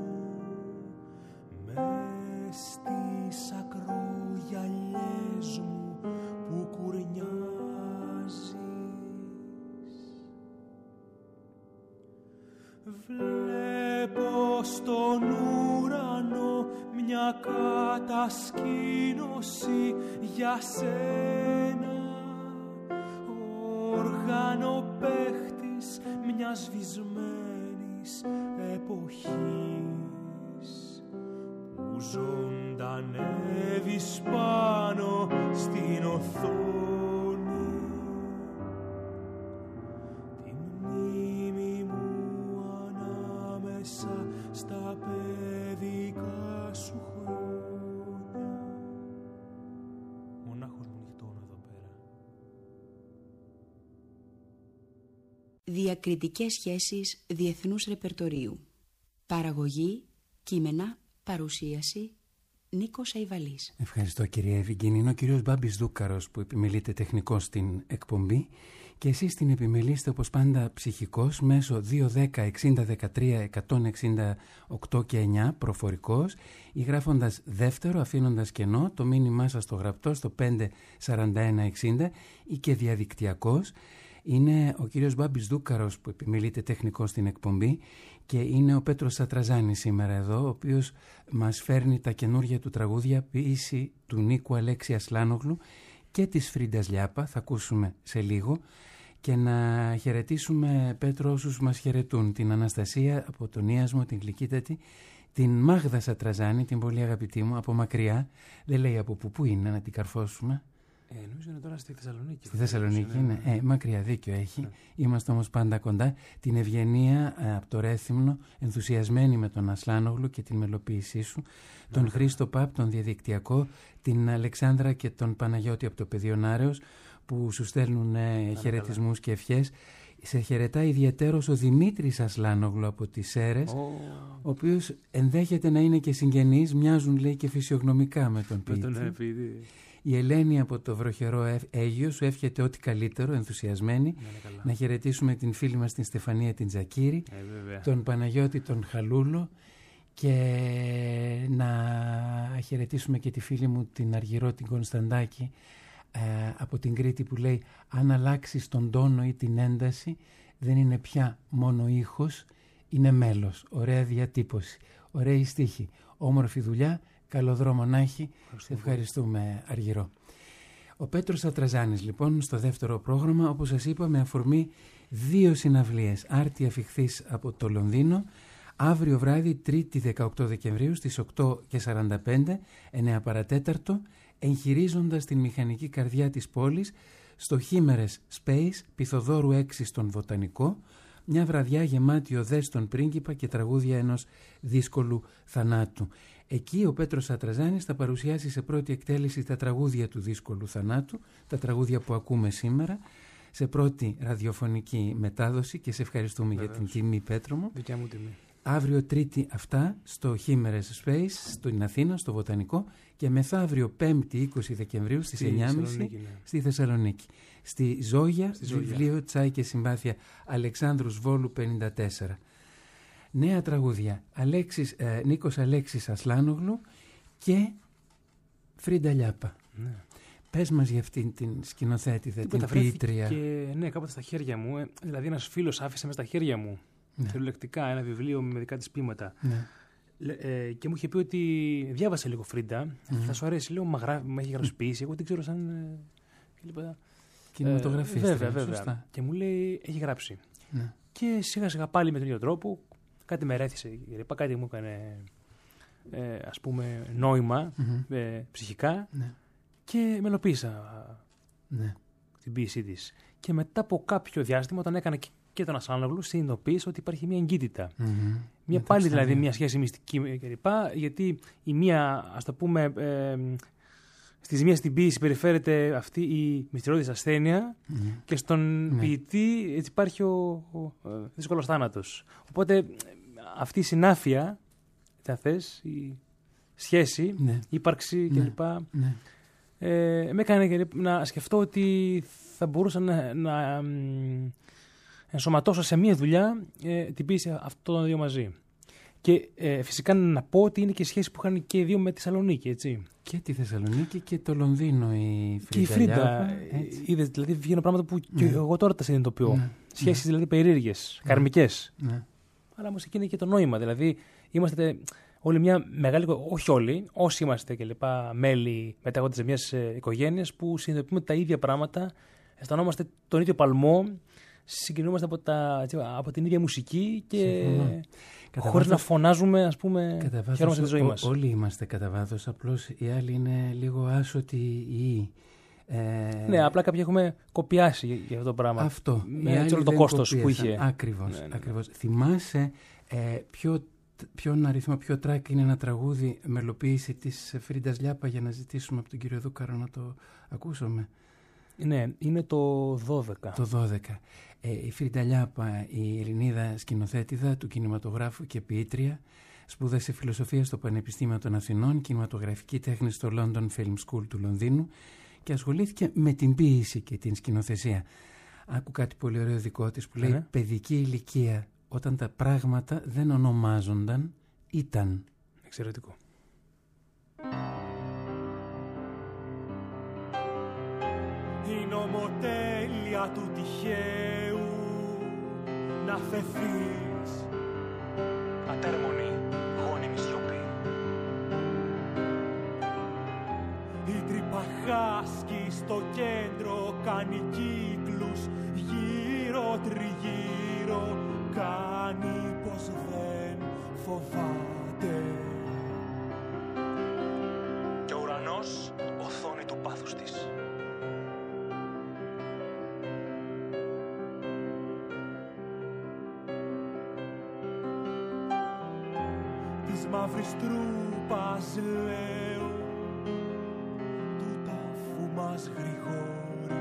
μες στις ακρογιαλιές μου που κουρνιάζεις. Βλέπω στον ουρανό μια κατασκήνωση για σένα, οργανοπαίχτης μιας σβησμένης εποχής που ζωντανεύεις πάνω στην οθόνη. Τη μνήμη μου ανάμεσα στα παιδικά σου χρόνια. Μονάχος μου νυχτώνω εδώ πέρα. Διακριτικές σχέσεις διεθνούς ρεπερτορίου. Παραγωγή, κείμενα, παρουσίαση, Νίκος Αϊβαλής. Ευχαριστώ κυρία Ευηγγενή. Είναι ο κύριος Μπάμπης Δούκαρος που επιμελείται τεχνικός στην εκπομπή και εσείς την επιμελείστε όπως πάντα ψυχικός μέσω δύο δέκα εξήντα δεκατρία εκατόν εξήντα οκτώ και εννιά προφορικός ή γράφοντας δεύτερο αφήνοντας κενό το μήνυμά σας στο γραπτό στο πέντε σαράντα ένα εξήντα ή και διαδικτυακός. Είναι ο κύριος Μπάμπης Δούκαρος που επιμελείται τεχνικός στην εκπομπή και είναι ο Πέτρος Σατραζάνης σήμερα εδώ, ο οποίος μας φέρνει τα καινούργια του τραγούδια ποίηση του Νίκου Αλέξη Ασλάνογλου και της Φρίντας Λιάπα, θα ακούσουμε σε λίγο, και να χαιρετήσουμε, Πέτρο, όσους μας χαιρετούν, την Αναστασία από τον Ίασμο, την Γλυκύτατη, την Μάγδα Σατραζάνη, την πολύ αγαπητή μου, από μακριά, δεν λέει από που, που είναι, να την καρφώσουμε. Ε, νομίζω είναι τώρα στη Θεσσαλονίκη. Στη Θεσσαλονίκη είναι. είναι. Ε, μακριά, δίκιο έχει. Ναι. Είμαστε όμως πάντα κοντά. Την Ευγενία ε, από το Ρέθυμνο, ενθουσιασμένη με τον Ασλάνογλου και την μελοποίησή σου. Ναι. Τον Χρήστο Παπ, τον διαδικτυακό. Την Αλεξάνδρα και τον Παναγιώτη από το Πεδίο Νάρεως, που σου στέλνουν ε, χαιρετισμούς και ευχές. Σε χαιρετάει ιδιαιτέρως ο Δημήτρης Ασλάνογλου από τις Σέρρες, oh. ο οποίος ενδέχεται να είναι και συγγενής, μοιάζουν λέει και φυσιογνωμικά με τον ποιητή. Η Ελένη από το βροχερό Αίγιο σου εύχεται ό,τι καλύτερο, ενθουσιασμένη. Να, να χαιρετήσουμε την φίλη μας την Στεφανία την Τζακύρη, ε, τον Παναγιώτη τον Χαλούλο και να χαιρετήσουμε και τη φίλη μου την Αργυρό την Κωνσταντάκη ε, από την Κρήτη που λέει αν αλλάξεις τον τόνο ή την ένταση δεν είναι πια μόνο ήχος, είναι μέλος. Ωραία διατύπωση, ωραία στίχη, όμορφη δουλειά. Καλό δρόμο να έχει. Σε ευχαριστούμε, Αργυρό. Ο Πέτρος Σατραζάνης, λοιπόν, στο δεύτερο πρόγραμμα, όπως σας είπα, με αφορμή δύο συναυλίες. Άρτη Αφιχθής από το Λονδίνο, αύριο βράδυ, Τρίτη δεκαοκτώ Δεκεμβρίου, στις οκτώ και σαράντα πέντε, εννέα παρατέταρτο, εγχειρίζοντας την μηχανική καρδιά της πόλης, στο Χίμερες Space, Πυθοδόρου έξι στον Βοτανικό, μια βραδιά γεμάτη οδές στον πρίγκιπα και τραγούδια ενός δύσκολου θανάτου. Εκεί ο Πέτρος Σατραζάνης θα παρουσιάσει σε πρώτη εκτέλεση τα τραγούδια του δύσκολου θανάτου, τα τραγούδια που ακούμε σήμερα, σε πρώτη ραδιοφωνική μετάδοση και σε ευχαριστούμε Βεβαίως. Για την τιμή, Πέτρο μου. Δικιά μου τιμή. Αύριο Τρίτη αυτά στο Χίμερες Space, στην Αθήνα, στο Βοτανικό και μεθαύριο Πέμπτη είκοσι Δεκεμβρίου στις εννιά και τριάντα ναι. στη Θεσσαλονίκη. Στη Ζόγια, στη Ζόγια. Βιβλίο Τσάι και Συμπάθεια Αλεξάνδρους Βόλου πενήντα τέσσερα. Νέα τραγούδια, Αλέξης, ε, Νίκος Αλέξης Ασλάνογλου και Φρίντα Λιάπα. Ναι. Πες μας για αυτήν την σκηνοθέτηδα, την ποιήτρια. Και, ναι, κάποτε στα χέρια μου, ε, δηλαδή ένας φίλος άφησε μες στα χέρια μου, ναι. Θελολεκτικά, ένα βιβλίο με δικά της ποίηματα. Ναι. Ε, και μου είχε πει ότι διάβασε λίγο Φρίντα, mm-hmm. θα σου αρέσει, λέω, μα, μα έχει γράψει ποίηση, εγώ δεν ξέρω σαν... Ε, κινηματογραφίστρια, ε, βέβαια, βέβαια. Σωστά. Και μου λέει, έχει γράψει. Ναι. Και σιγά σιγά πάλι με τον ίδιο τρόπο, κάτι με ρέθησε, κάτι μου έκανε ε, ας πούμε νόημα mm-hmm. ε, ψυχικά ναι. και μελοποίησα ναι. την ποίησή της. Και μετά από κάποιο διάστημα, όταν έκανα και, και τον Ασλάνογλου, συνειδητοποίησα ότι υπάρχει μια εγκύτητα. Mm-hmm. Μια πάλι δηλαδή μια σχέση μυστική κλπ. Γιατί η μία, ας το πούμε, ε, στη μία στην ποίηση περιφέρεται αυτή η μυστηριώδης ασθένεια mm-hmm. και στον mm-hmm. ποιητή έτσι υπάρχει ο, ο, ο δύσκολος θάνατος. Οπότε αυτή η συνάφεια, θα θες, η σχέση, ναι. η ύπαρξη ναι. κλπ. Ναι. Ε, με έκανε να σκεφτώ ότι θα μπορούσα να, να ενσωματώσω σε μία δουλειά ε, την ποίηση αυτών των δύο μαζί. Και ε, φυσικά να πω ότι είναι και σχέση που είχαν και οι δύο με τη Θεσσαλονίκη, έτσι. Και τη Θεσσαλονίκη και το Λονδίνο η Φρίντα. Και η Φρίντα. Είδες, δηλαδή βγαίνουν πράγματα που ναι. και εγώ τώρα τα συνειδητοποιώ. Ναι. Σχέσεις ναι. δηλαδή περίεργες, ναι. καρμικές. Ναι. Αλλά όμως εκεί είναι και το νόημα. Δηλαδή είμαστε Όλη μια μεγάλη, όχι όλοι, όσοι είμαστε και λοιπά μέλη μετέχοντες μιας οικογένειας που συνειδητοποιούμε τα ίδια πράγματα, αισθανόμαστε τον ίδιο παλμό, συγκινούμαστε από, τα, από την ίδια μουσική και χωρίς να φωνάζουμε, ας πούμε, χαίρομαστε τη ζωή μας. Όλοι είμαστε κατά βάθος, απλώς οι άλλοι είναι λίγο άσωτοι ή... Ε... Ναι, απλά κάποιοι έχουμε κοπιάσει για αυτό το πράγμα. Αυτό. Με όλο το κόστος που είχε. Ακριβώς. Ναι, ναι, ναι. ακριβώς. Θυμάσαι ε, ποιο, ποιον αριθμό, ποιο τράκ είναι ένα τραγούδι μελοποίηση της Φρίντας Λιάπα για να ζητήσουμε από τον κύριο Δούκαρο να το ακούσουμε? Ναι, είναι το δώδεκα. Το δώδεκα. Ε, η Φρίντα Λιάπα, η Ελληνίδα σκηνοθέτηδα του κινηματογράφου και ποιήτρια, σπούδασε φιλοσοφία στο Πανεπιστήμιο των Αθηνών, κινηματογραφική τέχνη στο London Film School του Λονδίνου και ασχολήθηκε με την ποίηση και την σκηνοθεσία. Άκου κάτι πολύ ωραίο δικό της που λέει ναι. Παιδική ηλικία, όταν τα πράγματα δεν ονομάζονταν, ήταν. Εξαιρετικό. Η νομοτέλεια του τυχαίου να θεθείς, ατέρμονη, γόνιμη σιωπή. Η τρύπα χάσκει στο κέντρο, κάνει κύκλους γύρω τριγύρω, κάνει πως δεν φοβάται. Και ο ουρανός οθόνη του πάθους της. Της μαύρης τρούπας λέω, του τάφου μας γρηγόρη.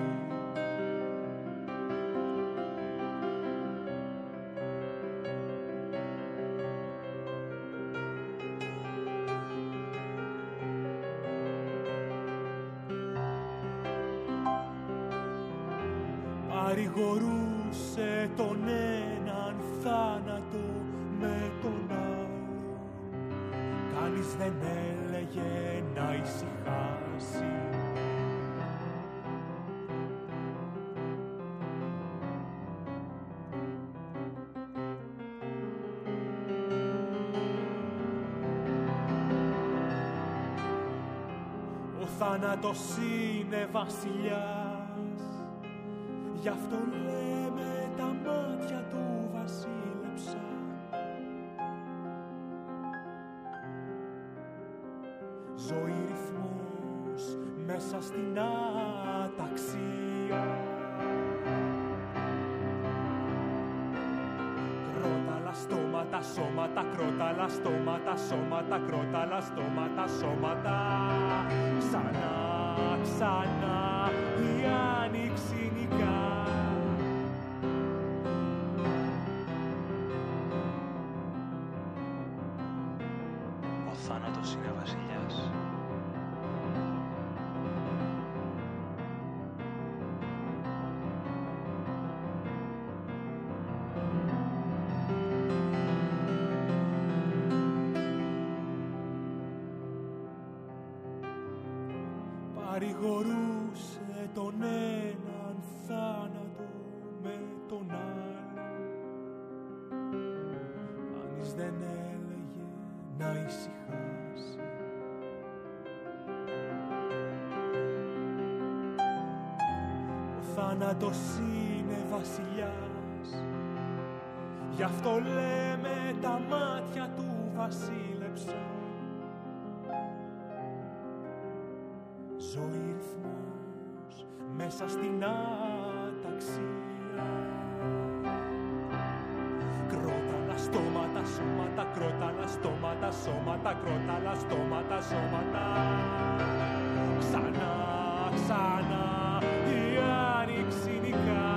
Παρηγορούσε τον έναν θάνατο με τον άλλο, κανείς δεν έλεγε να ησυχάσει. Ο θάνατος είναι βασιλιάς, γι' αυτό λέμε τα μάτια του βασίλεψα. Ζωή ρυθμός μέσα στην αταξία. Κρόταλα στόματα, σώματα, κρόταλα στόματα, σώματα, κρόταλα στόματα, σώματα. Ξανά, ξανά, η άνοιξη νικά. Ο θάνατος είναι βασιλιάς. Παρηγορούσε τον έναν θάνατο με τον άλλο, κανείς δεν έλεγε να ησυχάσει. Ο θάνατος είναι βασιλιάς, γι' αυτό λέμε τα μάτια του βασίλεψα. Ζωή ρυθμός μέσα στην αταξία. Κρόταλα στόματα, σώματα, κρόταλα στόματα, σώματα, κρόταλα στόματα, σώματα. Ξανά, ξανά, η άνοιξη νικά.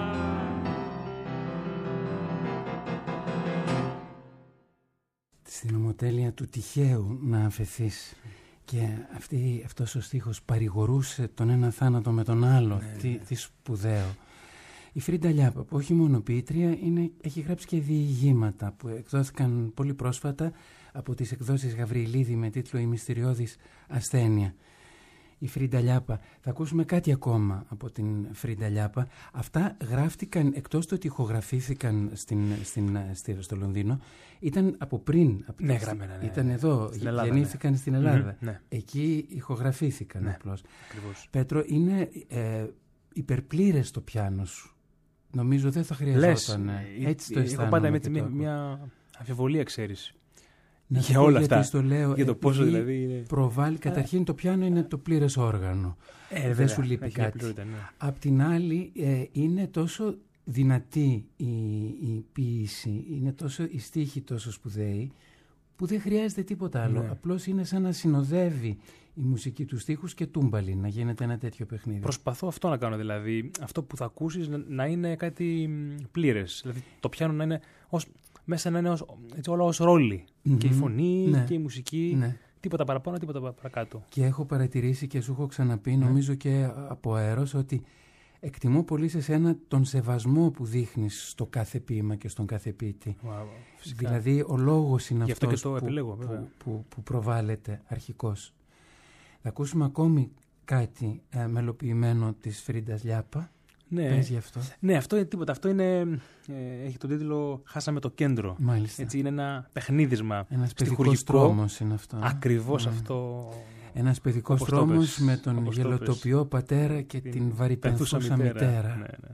Στην ομοτέλεια του τυχαίου να αφαιθείς. Και αυτή, αυτός ο στίχος παρηγορούσε τον ένα θάνατο με τον άλλο. Ναι, τι, ναι. τι σπουδαίο. Η Φρίντα Λιάπα, που όχι μόνο ποιήτρια, είναι, έχει γράψει και διηγήματα που εκδόθηκαν πολύ πρόσφατα από τις εκδόσεις Γαβριλίδη με τίτλο «Η μυστηριώδης ασθένεια». η Φρίντα Λιάπα. Θα ακούσουμε κάτι ακόμα από την Φρίντα Λιάπα. Αυτά γράφτηκαν, εκτός του ότι ηχογραφήθηκαν στην, στην, στην, στο Λονδίνο, ήταν από πριν. Από ναι, γραμμένα, ναι. Ήταν εδώ, Ελλάδα, γεννήθηκαν ναι. στην Ελλάδα. Mm-hmm, ναι. Εκεί ηχογραφήθηκαν ναι, απλώς. Ακριβώς. Πέτρο, είναι ε, υπερπλήρες το πιάνο σου. Νομίζω δεν θα χρειαζόταν. Λες, έτσι το αισθάνομαι. Έχω πάντα έτσι μια, μια αμφιβολία, ξέρεις. Να για όλα αυτά. Στο λέω, για το πόσο δηλαδή είναι. Προβάλλει, καταρχήν το πιάνο είναι το πλήρες όργανο. Ε, δεν βέβαια, σου λείπει κάτι. Πλούτα, ναι. Απ' την άλλη, ε, είναι τόσο δυνατή η, η ποίηση, είναι τόσο η στίχη τόσο σπουδαίοι, που δεν χρειάζεται τίποτα άλλο. Ναι. Απλώς είναι σαν να συνοδεύει η μουσική του στίχους και τούμπαλι, να γίνεται ένα τέτοιο παιχνίδι. Προσπαθώ αυτό να κάνω, δηλαδή. Αυτό που θα ακούσεις να, να είναι κάτι πλήρες. Δηλαδή το πιάνο να είναι ως, μέσα να είναι ως, έτσι, όλα ως ρόλοι. Mm-hmm. Και η φωνή ναι. και η μουσική. Ναι. Τίποτα παραπάνω, τίποτα παρακάτω. Και έχω παρατηρήσει και σου έχω ξαναπεί, ναι. νομίζω και από αέρος, ότι εκτιμώ πολύ σε σένα τον σεβασμό που δείχνεις στο κάθε ποίημα και στον κάθε ποιητή. Wow, δηλαδή ο λόγος είναι αυτός αυτό που, επιλέγω, που, που, που προβάλλεται αρχικώς. Θα ακούσουμε ακόμη κάτι ε, μελοποιημένο της Φρίντας Λιάπα. Ναι. Πες γι' αυτό. Ναι, αυτό είναι τίποτα. Αυτό είναι, ε, έχει τον τίτλο «Χάσαμε το κέντρο». Μάλιστα. Έτσι, είναι ένα παιχνίδισμά. Ένας παιδικός τρόμος είναι αυτό. Ακριβώς ναι. αυτό. Ένας παιδικός τρόμος με τον γελοτοποιό πατέρα και την, την βαρυπενθούσα μητέρα. μητέρα. Ναι, ναι.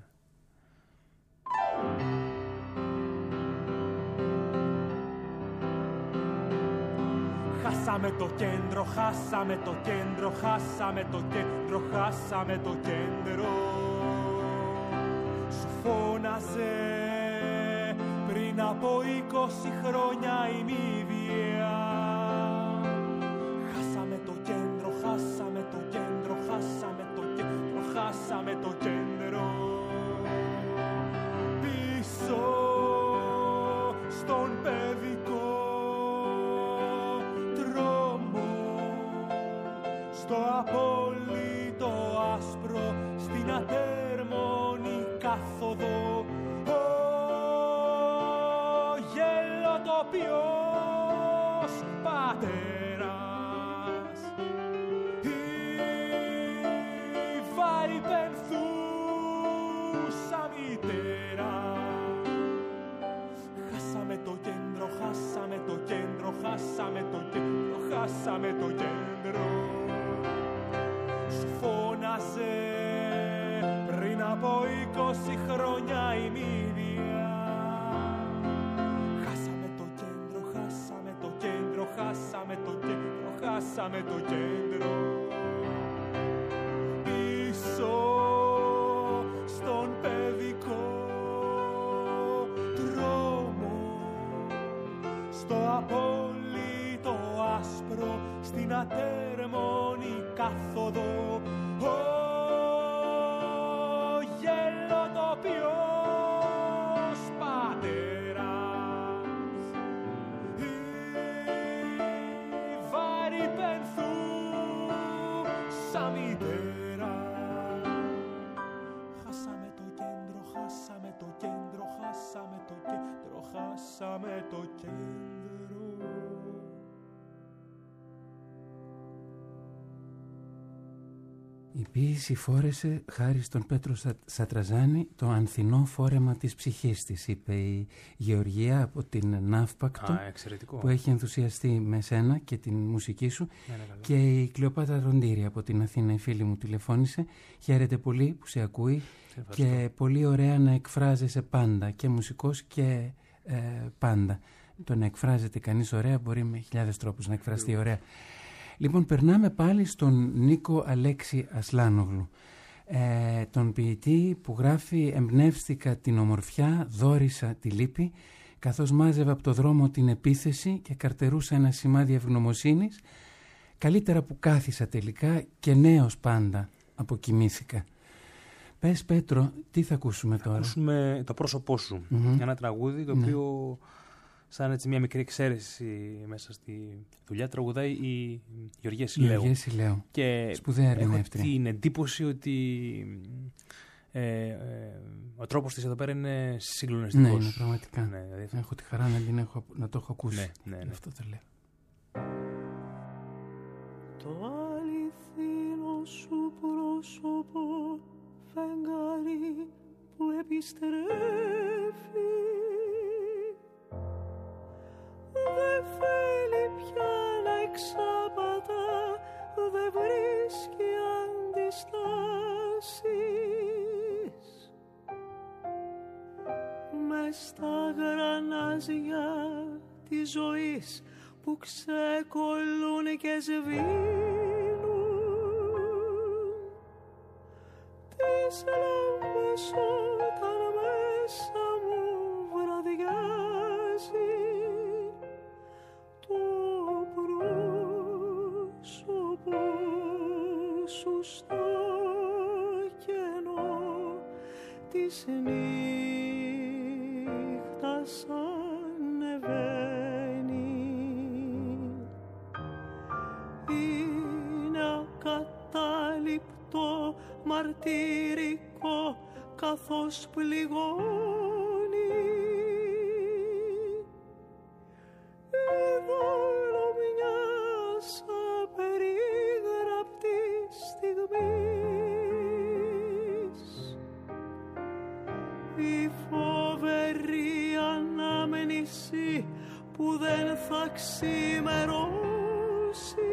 Χάσαμε το κέντρο, χάσαμε το κέντρο, χάσαμε το κέντρο, χάσαμε το κέντρο. Σου φώναζε πριν από είκοσι χρόνια η μύδια. Χάσαμε το κέντρο, χάσαμε το κέντρο, χάσαμε το κέντρο, χάσαμε το κέντρο. Πίσω στον παιδικό στο απόλυτο άσπρο, στην ατέρμονη κάθοδο, ο γελοτοποιός πατέρας, η βαρυπενθούσα μητέρα. Χάσαμε το κέντρο, χάσαμε το κέντρο, χάσαμε το κέντρο, χάσαμε το κέντρο. Σου φώναζε πριν από είκοσι χρόνια η μύδια. Χάσαμε το κέντρο, χάσαμε το κέντρο, χάσαμε το κέντρο, χάσαμε το κέντρο. Πίσω στον παιδικό δρόμο, στο απόλυτο άσπρο, στην ατέρμονη κάθοδο, ο γελοτοποιός πατέρας, η βαρυπενθούσα μητέρα. Χάσαμε το κέντρο, χάσαμε το κέντρο, χάσαμε το κέντρο, χάσαμε το κέντρο. Η ποίηση φόρεσε, χάρη στον Πέτρο Σατραζάνη, το ανθινό φόρεμα της ψυχής της, είπε η Γεωργία από την Ναύπακτο. Α, εξαιρετικό. Που έχει ενθουσιαστεί με σένα και την μουσική σου. Ναι, ναι, και η Κλεοπάτρα Ροντήρη από την Αθήνα, η φίλη μου, τηλεφώνησε. Χαίρεται πολύ που σε ακούει και πολύ ωραία να εκφράζεσαι πάντα, και μουσικός και ε, πάντα. Το να εκφράζεται κανείς ωραία μπορεί με χιλιάδες τρόπους να εκφραστεί ωραία. Λοιπόν, περνάμε πάλι στον Νίκο Αλέξη Ασλάνογλου, ε, τον ποιητή που γράφει «Εμπνεύστηκα την ομορφιά, δόρισα τη λύπη, καθώς μάζευα από το δρόμο την επίθεση και καρτερούσα ένα σημάδι ευγνωμοσύνης, καλύτερα που κάθισα τελικά και νέος πάντα αποκοιμήθηκα». Πες, Πέτρο, τι θα ακούσουμε τώρα? Θα ακούσουμε το πρόσωπό σου, mm-hmm. ένα τραγούδι το οποίο... Mm-hmm. Σαν έτσι μια μικρή εξαίρεση μέσα στη δουλειά τραγουδάει η Γεωργία Σιλαίου. Γεωργία Σιλαίου. Και σπουδαία έχω την εντύπωση ότι ε, ε, ο τρόπος της εδώ πέρα είναι συγκλονιστικός. Ναι, είναι πραγματικά. Ναι, δηλαδή... Έχω τη χαρά να, την έχω, να το έχω ακούσει. Ναι, ναι, ναι. Αυτό το λέω. Το αληθινό σου πρόσωπο φεγγάρι που επιστρέφει, δεν θέλει πια να εξαπατά, δεν βρίσκει αντιστάσεις. Μες στα γρανάζια της ζωής που ξεκολλούν και σβήνουν, τις λάμπες όταν μέσα μου βραδιάζει, το πρόσωπο σου στο κενό της νύχτας ανεβαίνει. Είναι ακατάληπτο μαρτυρικό καθώς πληγώνει. Είδωλο μιας απερίγραπτης στιγμής, η φοβερή ανάμνηση που δεν θα ξημερώσει.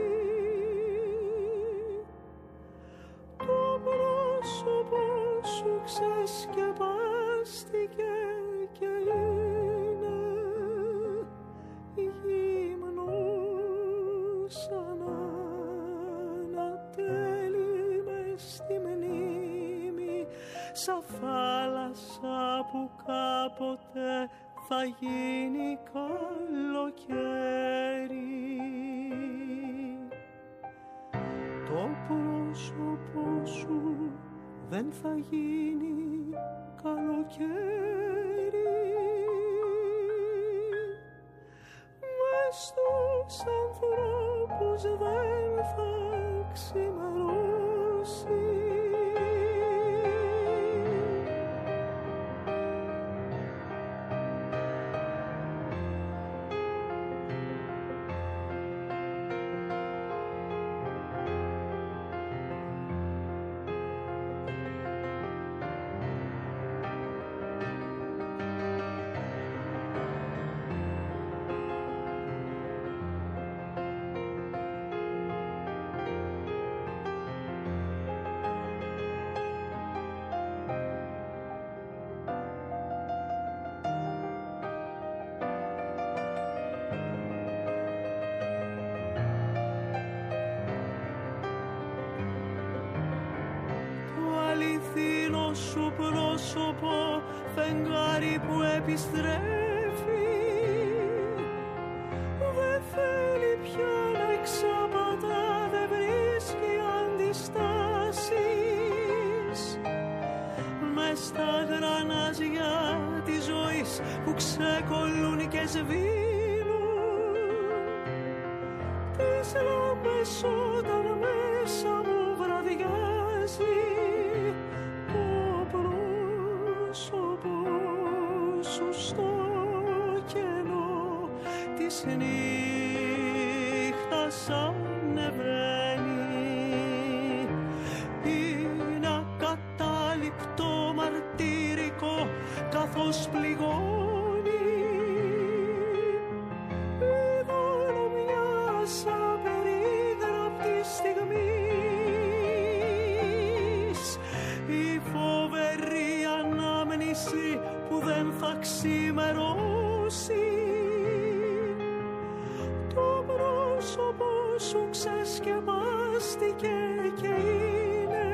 Το πρόσωπο σου ξεσκεπάστηκε και είναι γυμνός σαν ανατέλει μες στη μνήμη, σαν θάλασσα που κάποτε θα γίνει καλοκαίρι. Το πρόσωπο σου δεν θα γίνει καλοκαίρι. Μες στους ανθρώπους δεν θα ξημερώσει. Σου πρόσωπο φεγγάρι που επιστρέφει, δεν θέλει πια να εξαπατά, δεν βρίσκει αντιστάσεις. Μες στα γρανάζια της ζωής που ξεκολλούν και σβήνουν, τις λάμπες όταν μέσα μου βραδιάζει, στο κενό της νύχτας ανεβαίνει. Είναι ακατάληπτο μαρτυρικό καθώς πληγώνει, είδωλο μιας απερίγραπτης στιγμής, η φοβερή ανάμνηση που δεν θα ξημερώσει. Το πρόσωπο σου ξεσκεπάστηκε και είναι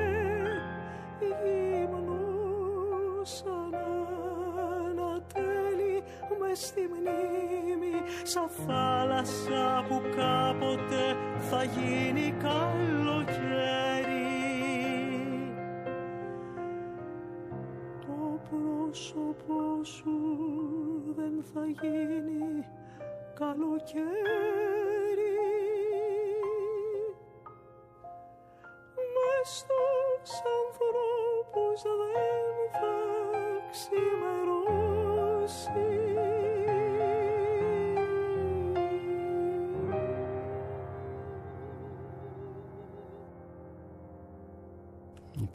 γυμνός σαν ανατέλει μες στη μνήμη, σαν θάλασσα που κάποτε θα γίνει καλοκαίρι. Το πρόσωπο σου δεν θα γίνει καλοκαίρι. Μες στους ανθρώπους δεν θα ξημερώσει.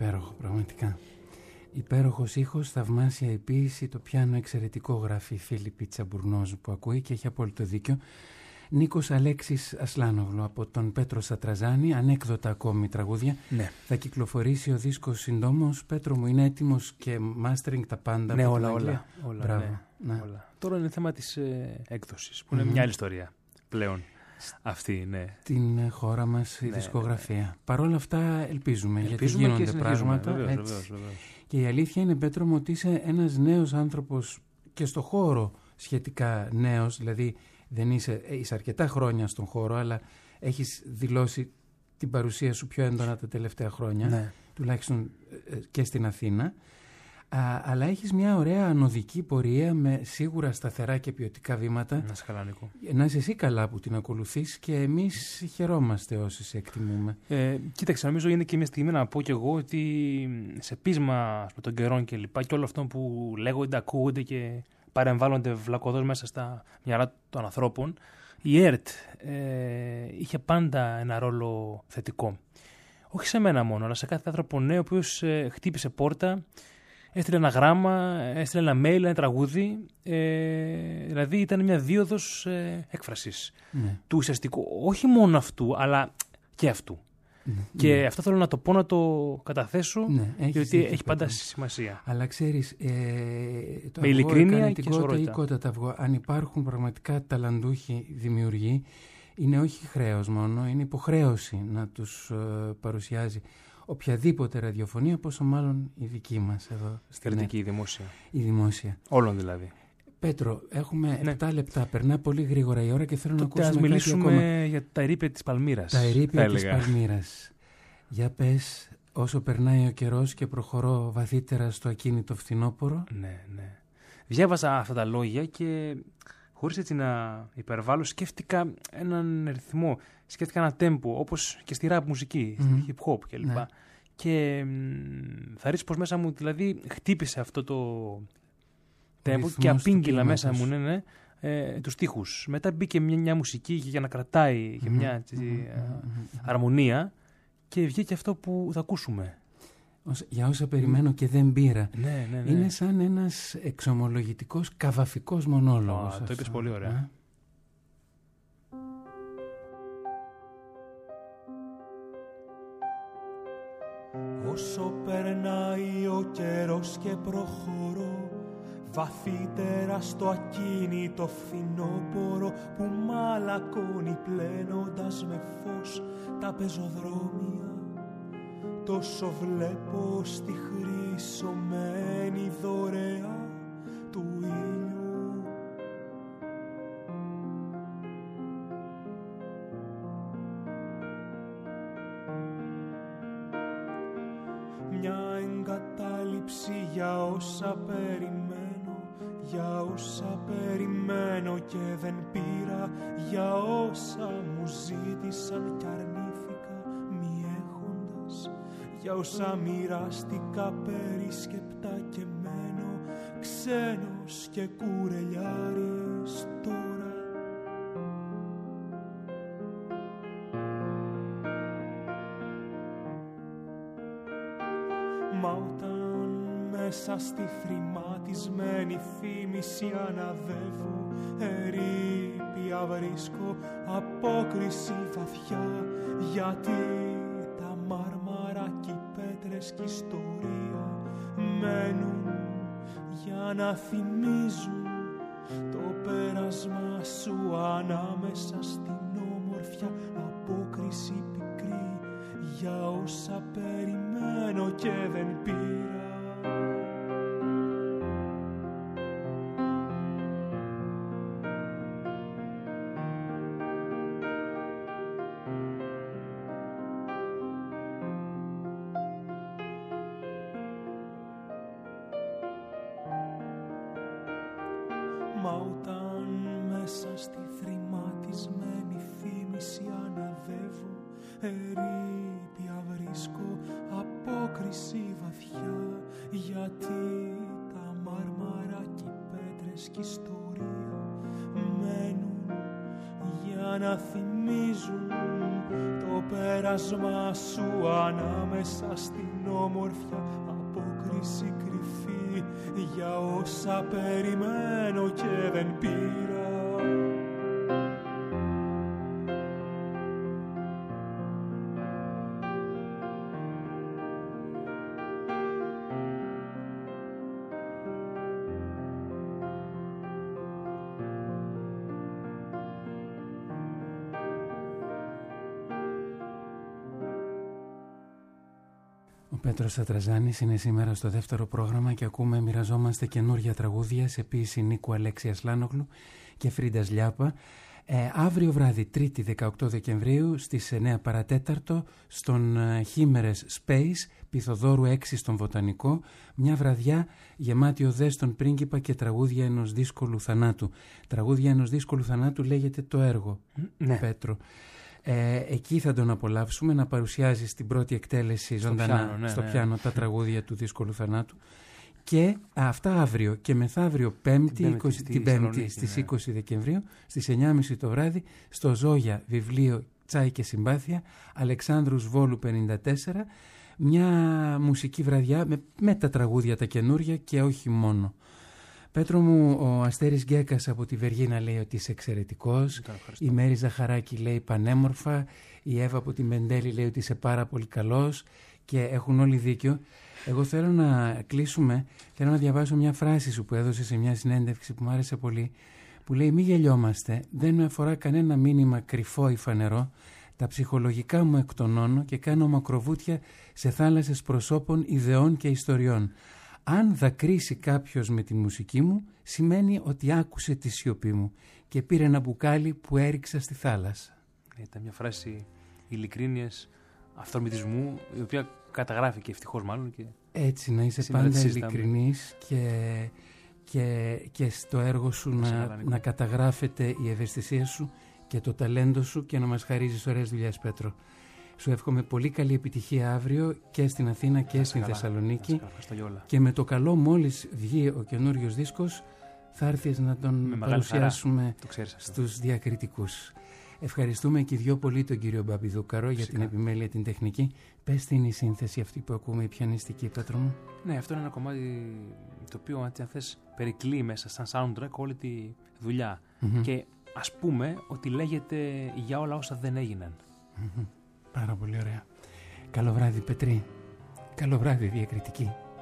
Υπέροχο, πραγματικά. Υπέροχος ήχος, θαυμάσια η ποίηση, το πιάνο εξαιρετικό, γράφει η Φίλιππη Τσαμπουρνόζου που ακούει και έχει απόλυτο δίκιο. Νίκος Αλέξης Ασλάνογλου από τον Πέτρο Σατραζάνη, ανέκδοτα ακόμη τραγούδια. Ναι. Θα κυκλοφορήσει ο δίσκος συντόμως. Πέτρο μου, είναι έτοιμος και mastering τα πάντα. Ναι, όλα, όλα, όλα. Μπράβο. Ναι, ναι. όλα. Τώρα είναι θέμα της ε, έκδοσης, που είναι mm-hmm. μια άλλη ιστορία πλέον. Αυτή, ναι. Την χώρα μας η ναι, δισκογραφία. Ναι, ναι. Παρ' όλα αυτά ελπίζουμε, ελπίζουμε γιατί γίνονται πράγματα. Βεβαίως, βεβαίως, βεβαίως. Και η αλήθεια είναι, Πέτρο μου, ότι είσαι ένας νέος άνθρωπος και στο χώρο σχετικά νέος, δηλαδή δεν είσαι, είσαι αρκετά χρόνια στον χώρο, αλλά έχεις δηλώσει την παρουσία σου πιο έντονα τα τελευταία χρόνια, ναι. τουλάχιστον και στην Αθήνα. Α, αλλά έχεις μια ωραία ανωδική πορεία με σίγουρα σταθερά και ποιοτικά βήματα. Να είσαι καλά, Νίκο. Να είσαι εσύ καλά που την ακολουθείς και εμείς χαιρόμαστε όσοι σε εκτιμούμε. Ε, κοίταξε, νομίζω είναι και μια στιγμή να πω κι εγώ ότι σε πείσμα με τον καιρό και λοιπά και όλο αυτό που λέγονται, ακούγονται και παρεμβάλλονται βλακωδώς μέσα στα μυαλά των ανθρώπων, η ΕΡΤ ε, είχε πάντα ένα ρόλο θετικό. Όχι σε μένα μόνο, αλλά σε κάθε άνθρωπο νέο ο οποίος ε, χτύπησε πόρτα, έστειλε ένα γράμμα, έστειλε ένα mail, ένα τραγούδι. Ε, δηλαδή ήταν μια δίωδος ε, έκφρασης ναι. του ουσιαστικού, όχι μόνο αυτού, αλλά και αυτού. Ναι. Και ναι. αυτό θέλω να το πω, να το καταθέσω, ναι, διότι έχει πάντα σημασία. Αλλά ξέρεις, ε, το με αυγό, ειλικρίνεια και σωρότητα, η κότα, τα αυγό, αν υπάρχουν πραγματικά ταλαντούχοι δημιουργοί, είναι όχι χρέος μόνο, είναι υποχρέωση να τους ε, παρουσιάζει οποιαδήποτε ραδιοφωνία, πόσο μάλλον η δική μας εδώ. Κρατική, η δημόσια. Η δημόσια. Όλων δηλαδή. Πέτρο, έχουμε ναι. επτά λεπτά, περνά πολύ γρήγορα η ώρα και θέλω τότε να ακούσουμε ας μιλήσουμε κάτι ακόμα. για τα ερείπια της Παλμύρας. Τα ερείπια της Παλμύρας. Για πες, όσο περνάει ο καιρός και προχωρώ βαθύτερα στο ακίνητο φθινόπωρο. Ναι, ναι. Διάβασα αυτά τα λόγια και χωρίς έτσι να υπερβάλλω, σκέφτηκα έναν ρυθμό, σκέφτηκα ένα τέμπο, όπως και στη ραπ μουσική, Mm-hmm. στη hip hop κλπ. Ναι. Και μ, θα ρίξω πως μέσα μου, δηλαδή, χτύπησε αυτό το τέμπο και απήγγειλα μέσα μου, ναι, ναι, ε, τους στίχους. Μετά μπήκε μια, μια μουσική για να κρατάει και μια έτσι, mm-hmm. αρμονία και βγήκε αυτό που θα ακούσουμε. Για όσα περιμένω και δεν πήρα. Ναι, ναι, ναι. Είναι σαν ένας εξομολογητικός καβαφικός μονόλογος. Oh, το είπες πολύ ωραία. Α? Όσο περνάει ο καιρός και προχωρώ βαθύτερα στο ακίνητο φθινόπωρο που μαλακώνει πλένοντας με φως τα πεζοδρόμια. Τόσο βλέπω στη χρυσωμένη δωρεά του ήλιου. Μια εγκατάλειψη για όσα περιμένω, για όσα περιμένω και δεν πήρα, για όσα μου ζήτησαν κι αρνήθηκα μη έχοντας, για όσα μοιράστηκα περισκεπτά και μένω ξένος και κουρελιάρης τώρα. Μα όταν μέσα στη θρημματισμένη θύμηση αναδεύω, ερείπια βρίσκω απόκριση βαθιά, γιατί τα μάρμαρα κι οι πέτρες κι η ιστορία μένουν για να θυμίζουν το πέρασμα σου ανάμεσα στην όμορφια απόκριση πικρή για όσα περιμένω και δεν πήρα. Μα όταν μέσα στη θρημματισμένη θύμηση αναδεύω, ερείπια βρίσκω απόκριση βαθιά, γιατί τα μάρμαρα κι οι πέτρες κι η ιστορία μένουν για ξαναθυμίζουν το πέρασμα σου ανάμεσα στην όμορφια απόκριση κρυφή για όσα περιμένω και δεν πήρα. Ο Πέτρος Ατραζάνης είναι σήμερα στο δεύτερο πρόγραμμα και ακούμε μοιραζόμαστε καινούργια τραγούδια σε ποίηση Νίκου Αλέξιας Λάνογλου και Φρίντας Λιάπα. Ε, αύριο βράδυ, Τρίτη δεκαοκτώ Δεκεμβρίου στις εννέα παρατέταρτο στον Χίμερες Space, Πυθοδόρου έξι στον Βοτανικό, μια βραδιά γεμάτη οδές στον πρίγκιπα και τραγούδια ενός δύσκολου θανάτου. Τραγούδια ενός δύσκολου θανάτου λέγεται το έργο, ναι. Πέτρο. Ε, εκεί θα τον απολαύσουμε να παρουσιάζει στην πρώτη εκτέλεση στο ζωντανά πιάνο, ναι, στο ναι. πιάνο τα τραγούδια του δύσκολου θανάτου. Και αυτά αύριο και μεθαύριο Πέμπτη, την Πέμπτη, την Πέμπτη στις ναι. είκοσι Δεκεμβρίου στις εννιά και μισή το βράδυ στο Ζόγια βιβλίο Τσάι και Συμπάθεια, Αλεξάνδρους Βόλου πενήντα τέσσερα, μια μουσική βραδιά με, με τα τραγούδια τα καινούρια και όχι μόνο. Πέτρο μου, ο Αστέρης Γκέκας από τη Βεργίνα λέει ότι είσαι εξαιρετικός, η Μέρη Ζαχαράκη λέει πανέμορφα, η Εύα από τη Μεντέλη λέει ότι είσαι πάρα πολύ καλός και έχουν όλοι δίκιο. Εγώ θέλω να κλείσουμε, θέλω να διαβάσω μια φράση σου που έδωσε σε μια συνέντευξη που μου άρεσε πολύ, που λέει «Μη γελιόμαστε, δεν με αφορά κανένα μήνυμα κρυφό ή φανερό, τα ψυχολογικά μου εκτονώνω και κάνω μακροβούτια σε θάλασσες προσώπων, ιδεών και ιστοριών. Αν δακρύσει κάποιος με τη μουσική μου, σημαίνει ότι άκουσε τη σιωπή μου και πήρε ένα μπουκάλι που έριξα στη θάλασσα». Ήταν μια φράση ειλικρίνειας, αυθορμητισμού, η οποία καταγράφηκε ευτυχώς μάλλον. Και έτσι, να είσαι πάντα ειλικρινής και, και, και στο έργο σου να, να καταγράφεται η ευαισθησία σου και το ταλέντο σου και να μας χαρίζεις ωραίες δουλειές, Πέτρο. Σου εύχομαι πολύ καλή επιτυχία αύριο και στην Αθήνα και Άς στην καλά. Θεσσαλονίκη. Και με το καλό, μόλις βγει ο καινούριος δίσκος, θα έρθεις να τον παρουσιάσουμε στους διακριτικούς. Ευχαριστούμε και οι δυο πολύ τον κύριο Μπαμπιδούκαρο για την επιμέλεια την τεχνική. Πες τι είναι η σύνθεση αυτή που ακούμε, η πιανιστική, Πέτρο μου. Ναι, αυτό είναι ένα κομμάτι το οποίο, αν θες, περικλεί μέσα σαν soundtrack όλη τη δουλειά. Mm-hmm. Και ας πούμε ότι λέγεται «Για όλα όσα δεν έγιναν». Mm-hmm. Πάρα πολύ ωραία. Καλό βράδυ, Πετρή. Καλό βράδυ, διακριτική.